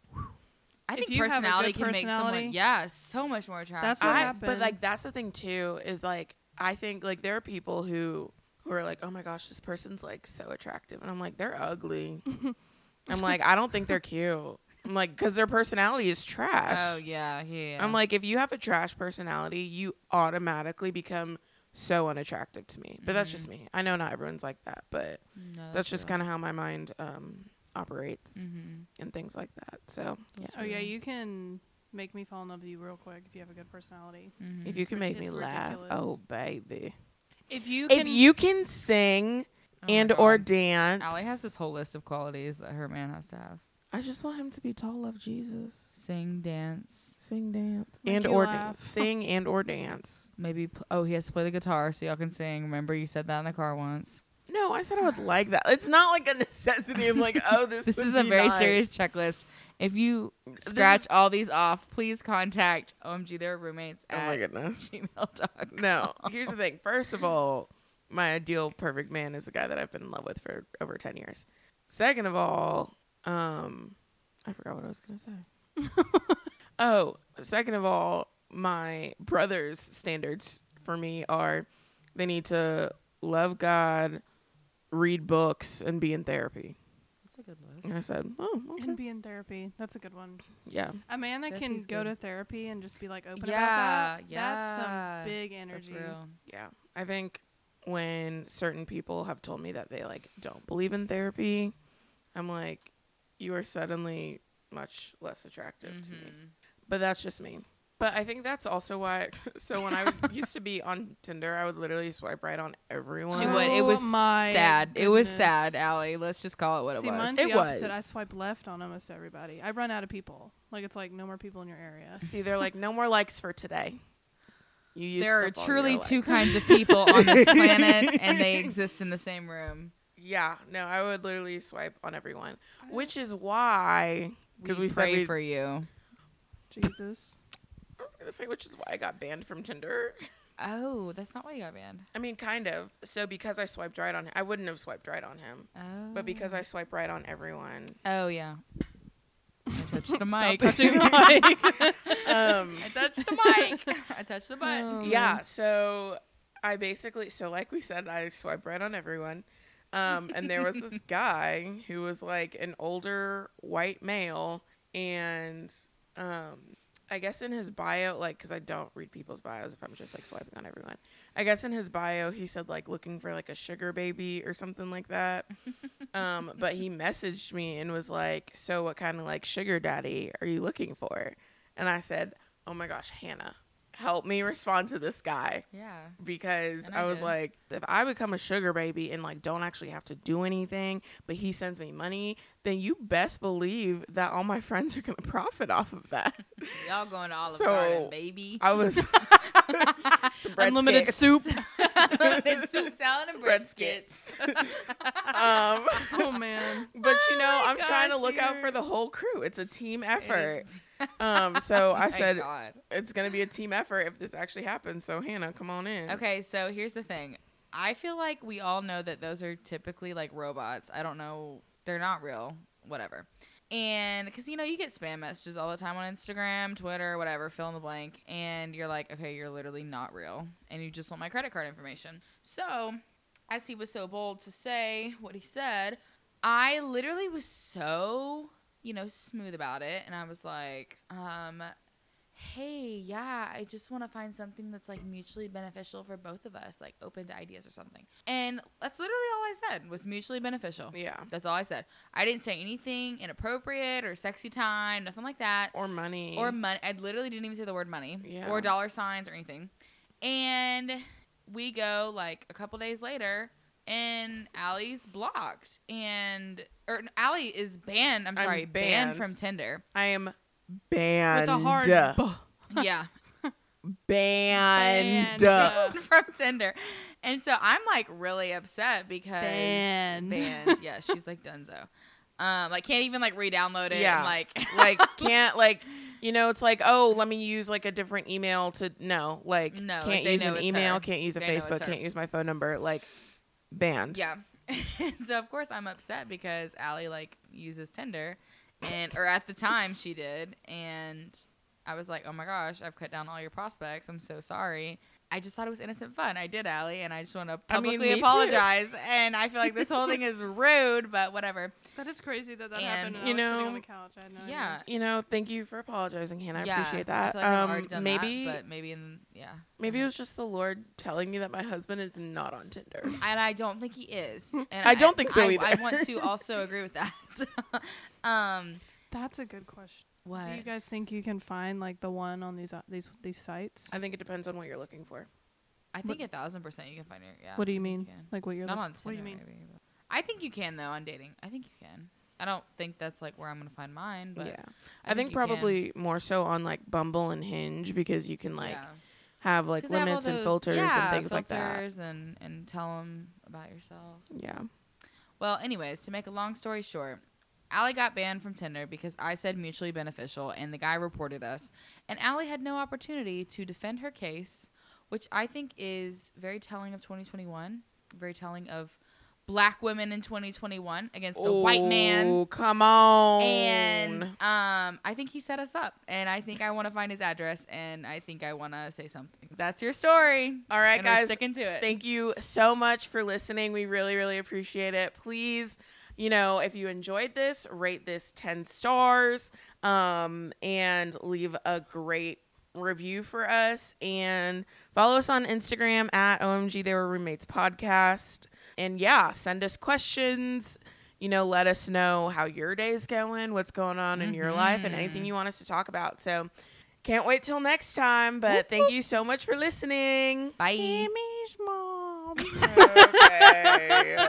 [SPEAKER 1] I
[SPEAKER 2] If
[SPEAKER 1] think
[SPEAKER 2] you have a
[SPEAKER 1] personality
[SPEAKER 2] good
[SPEAKER 1] can make someone
[SPEAKER 2] personality-
[SPEAKER 1] so much more attractive.
[SPEAKER 2] That's what
[SPEAKER 3] But
[SPEAKER 2] happened.
[SPEAKER 3] like that's the thing too is like I think like there are people who are like, oh my gosh, this person's like so attractive, and I'm like, they're ugly. I'm like, I don't think they're cute. I'm like, because their personality is trash.
[SPEAKER 1] Oh yeah.
[SPEAKER 3] I'm like, if you have a trash personality, you automatically become so unattractive to me. But that's just me. I know not everyone's like that, but
[SPEAKER 1] No,
[SPEAKER 3] that's just kind of how my mind operates and things like that. So yeah.
[SPEAKER 2] Oh, yeah, you can make me fall in love with you real quick if you have a good personality.
[SPEAKER 3] If you can make me
[SPEAKER 2] It's
[SPEAKER 3] laugh,
[SPEAKER 2] ridiculous.
[SPEAKER 3] oh baby.
[SPEAKER 2] If you
[SPEAKER 3] If you can sing
[SPEAKER 1] Oh my
[SPEAKER 3] and or
[SPEAKER 1] God.
[SPEAKER 3] dance,
[SPEAKER 1] Allie has this whole list of qualities that her man has to have:
[SPEAKER 3] I just want him to be tall, love Jesus,
[SPEAKER 1] sing, dance,
[SPEAKER 3] sing, dance,
[SPEAKER 2] Make
[SPEAKER 3] and
[SPEAKER 2] you
[SPEAKER 3] or
[SPEAKER 2] laugh.
[SPEAKER 3] dance, sing and or dance.
[SPEAKER 1] maybe. He has to play the guitar so y'all can sing. Remember, you said that in the car once.
[SPEAKER 3] No, I said I would like that. It's not like a necessity of like, oh, this.
[SPEAKER 1] This
[SPEAKER 3] would
[SPEAKER 1] is a
[SPEAKER 3] be
[SPEAKER 1] very
[SPEAKER 3] nice.
[SPEAKER 1] serious checklist. If you
[SPEAKER 3] This
[SPEAKER 1] scratch
[SPEAKER 3] is-
[SPEAKER 1] all these off, please contact OMG. Their roommates
[SPEAKER 3] Oh my
[SPEAKER 1] at
[SPEAKER 3] goodness.
[SPEAKER 1] gmail.com.
[SPEAKER 3] No, here's the thing. First of all, my ideal perfect man is a guy that I've been in love with for over 10 years. Second of all, I forgot what I was going to say. Oh, second of all, my brother's standards for me are they need to love God, read books, and be in therapy.
[SPEAKER 1] That's a good list.
[SPEAKER 3] And I said, oh, okay.
[SPEAKER 2] And be in therapy. That's a good one.
[SPEAKER 3] Yeah.
[SPEAKER 2] A man that
[SPEAKER 1] Therapy's
[SPEAKER 2] can go
[SPEAKER 1] good.
[SPEAKER 2] to therapy and just be like open
[SPEAKER 1] Yeah,
[SPEAKER 2] about that.
[SPEAKER 1] yeah.
[SPEAKER 2] That's some big energy.
[SPEAKER 1] That's real.
[SPEAKER 3] Yeah. I think when certain people have told me that they like don't believe in therapy, I'm like, you are suddenly much less attractive to me. But that's just me. But I think that's also why. So when I used to be on Tinder, I would literally swipe right on everyone.
[SPEAKER 1] She would. It was
[SPEAKER 2] Oh my
[SPEAKER 1] sad. It was sad,
[SPEAKER 2] goodness.
[SPEAKER 1] Allie. Let's just call it what
[SPEAKER 2] See,
[SPEAKER 1] it was.
[SPEAKER 2] mine's
[SPEAKER 3] It
[SPEAKER 2] the opposite.
[SPEAKER 3] was.
[SPEAKER 2] I swipe left on almost everybody. I run out of people. Like, it's like no more people in your area.
[SPEAKER 3] See, they're like, no more likes for today. You used
[SPEAKER 1] There are
[SPEAKER 3] up all
[SPEAKER 1] truly
[SPEAKER 3] your
[SPEAKER 1] two
[SPEAKER 3] likes.
[SPEAKER 1] kinds of people on this planet, and they exist in the same room.
[SPEAKER 3] Yeah, no, I would literally swipe on everyone, which is why because we said
[SPEAKER 1] pray
[SPEAKER 3] we.
[SPEAKER 1] for you.
[SPEAKER 2] Jesus.
[SPEAKER 3] I was gonna say, which is why I got banned from Tinder.
[SPEAKER 1] Oh, that's not why you got banned.
[SPEAKER 3] I mean, kind of. So because I swiped right on him, I wouldn't have swiped right on him,
[SPEAKER 1] Oh.
[SPEAKER 3] but because I swipe right on everyone,
[SPEAKER 1] Oh yeah. I touched the
[SPEAKER 2] Stop
[SPEAKER 1] mic.
[SPEAKER 2] touching the mic.
[SPEAKER 1] I touched the mic. I touched the button.
[SPEAKER 2] Oh,
[SPEAKER 3] yeah.
[SPEAKER 2] man.
[SPEAKER 3] So I basically, so like we said, I swipe right on everyone. And there was this guy who was like an older white male, and I guess in his bio, like, because I don't read people's bios if I'm just like swiping on everyone. I guess in his bio he said like looking for like a sugar baby or something like that. But he messaged me and was like, "So what kind of like sugar daddy are you looking for?" And I said, "Oh my gosh, Hannah, help me respond to this guy."
[SPEAKER 1] Yeah.
[SPEAKER 3] Because
[SPEAKER 1] And I
[SPEAKER 3] I was
[SPEAKER 1] did.
[SPEAKER 3] like, if I become a sugar baby and like don't actually have to do anything, but he sends me money, then you best believe that all my friends are gonna profit off of that.
[SPEAKER 1] Y'all going to Olive
[SPEAKER 3] So,
[SPEAKER 1] Garden, baby.
[SPEAKER 3] I was some bread
[SPEAKER 2] Unlimited
[SPEAKER 3] skits.
[SPEAKER 2] soup.
[SPEAKER 1] Unlimited soup, salad, and bread
[SPEAKER 3] Bread
[SPEAKER 1] skits.
[SPEAKER 2] Oh, man.
[SPEAKER 3] But you know,
[SPEAKER 1] Oh my
[SPEAKER 3] I'm trying to
[SPEAKER 1] gosh,
[SPEAKER 3] look out
[SPEAKER 1] you're-
[SPEAKER 3] for the whole crew. It's a team effort.
[SPEAKER 1] It is-
[SPEAKER 3] So I
[SPEAKER 1] My
[SPEAKER 3] said
[SPEAKER 1] God.
[SPEAKER 3] it's gonna be a team effort if this actually happens. So Hannah, come on in.
[SPEAKER 1] Okay, so here's the thing. I feel like we all know that those are typically like robots. I don't know. They're not real. Whatever. And because, you know, you get spam messages all the time on Instagram, Twitter, whatever, fill in the blank. And you're like, okay, you're literally not real. And you just want my credit card information. So, as he was so bold to say what he said, I literally was so, you know, smooth about it. And I was like, hey, yeah, I just want to find something that's like mutually beneficial for both of us, like open to ideas or something. And that's literally all I said was mutually beneficial.
[SPEAKER 3] Yeah.
[SPEAKER 1] That's all I said. I didn't say anything inappropriate or sexy time, nothing like that.
[SPEAKER 3] Or money.
[SPEAKER 1] Or money. I literally didn't even say the word money
[SPEAKER 3] Yeah.
[SPEAKER 1] or dollar signs or anything. And we go like a couple days later and Allie's blocked or Allie is banned. I'm sorry, banned
[SPEAKER 3] banned.
[SPEAKER 1] from Tinder.
[SPEAKER 3] I am banned.
[SPEAKER 2] With a hard
[SPEAKER 1] Yeah.
[SPEAKER 3] banned.
[SPEAKER 2] Banned.
[SPEAKER 1] From Tinder. And so I'm like really upset because
[SPEAKER 2] Banned.
[SPEAKER 1] Yeah, she's like dunzo. Like can't even like re-download it.
[SPEAKER 3] Yeah.
[SPEAKER 1] And,
[SPEAKER 3] Like can't like you know it's like, oh, let me use like a different email to no, like
[SPEAKER 1] No,
[SPEAKER 3] can't
[SPEAKER 1] like, they
[SPEAKER 3] use
[SPEAKER 1] know
[SPEAKER 3] an
[SPEAKER 1] it's
[SPEAKER 3] email,
[SPEAKER 1] her.
[SPEAKER 3] can't use a
[SPEAKER 1] They know it's
[SPEAKER 3] Facebook,
[SPEAKER 1] her.
[SPEAKER 3] can't use my phone number, like banned.
[SPEAKER 1] yeah. So of course I'm upset because Allie like uses Tinder or at the time she did, and I was like, oh my gosh, I've cut down all your prospects. I'm so sorry. I just thought it was innocent fun. I did, Allie, and I just want to
[SPEAKER 3] I mean,
[SPEAKER 1] publicly
[SPEAKER 3] me too.
[SPEAKER 1] apologize. And I feel like this whole thing is rude, but whatever.
[SPEAKER 2] That is crazy that
[SPEAKER 1] And,
[SPEAKER 2] happened. And
[SPEAKER 3] you
[SPEAKER 2] I was sitting
[SPEAKER 3] know,
[SPEAKER 2] on the couch. I had no
[SPEAKER 1] Yeah.
[SPEAKER 2] idea.
[SPEAKER 3] You know, thank you for apologizing, Hannah. I
[SPEAKER 1] Yeah,
[SPEAKER 3] appreciate that.
[SPEAKER 1] I feel like I've already done
[SPEAKER 3] maybe
[SPEAKER 1] that, but maybe yeah.
[SPEAKER 3] maybe it was just the Lord telling me that my husband is not on Tinder.
[SPEAKER 1] And I don't think he is. And
[SPEAKER 3] I don't think so either.
[SPEAKER 1] I want to also agree with that.
[SPEAKER 2] That's a good question.
[SPEAKER 1] What?
[SPEAKER 2] Do you guys think you can find like the one on these sites?
[SPEAKER 3] I think it depends on what you're looking for.
[SPEAKER 1] I think 1,000% you can find it. Yeah.
[SPEAKER 2] What do you
[SPEAKER 1] I think
[SPEAKER 2] mean?
[SPEAKER 1] can.
[SPEAKER 2] Like what you're
[SPEAKER 1] Not
[SPEAKER 2] look-
[SPEAKER 1] on Tinder.
[SPEAKER 2] What do you mean?
[SPEAKER 1] Maybe, but- I think you can though on dating. I think you can. I don't think that's like where I'm gonna find mine, but
[SPEAKER 3] yeah. I think
[SPEAKER 1] you can.
[SPEAKER 3] probably more so on like Bumble and Hinge because you can like
[SPEAKER 1] Yeah.
[SPEAKER 3] have like
[SPEAKER 1] 'Cause they have all
[SPEAKER 3] limits and
[SPEAKER 1] those-
[SPEAKER 3] filters
[SPEAKER 1] yeah,
[SPEAKER 3] and things like that.
[SPEAKER 1] filters and tell them about yourself.
[SPEAKER 3] Yeah.
[SPEAKER 1] Well, anyways, to make a long story short, Allie got banned from Tinder because I said mutually beneficial, and the guy reported us. And Allie had no opportunity to defend her case, which I think is very telling of 2021. very telling of black women in 2021 against a white man.
[SPEAKER 3] Oh, come on.
[SPEAKER 1] And I think he set us up, and I think I want to find his address, and I think I want to say something. That's your story.
[SPEAKER 3] All right,
[SPEAKER 1] and we're
[SPEAKER 3] guys.
[SPEAKER 1] sticking to it.
[SPEAKER 3] Thank you so much for listening. We really, really appreciate it. Please, if you enjoyed this, rate this 10 stars and leave a great review for us. And follow us on Instagram at OMG They Were Roommates Podcast. And yeah, send us questions. Let us know how your day's going, what's going on in your life, and anything you want us to talk about. So can't wait till next time, but thank you so much for listening.
[SPEAKER 1] Bye.
[SPEAKER 2] Kimmy's mom.
[SPEAKER 3] Okay.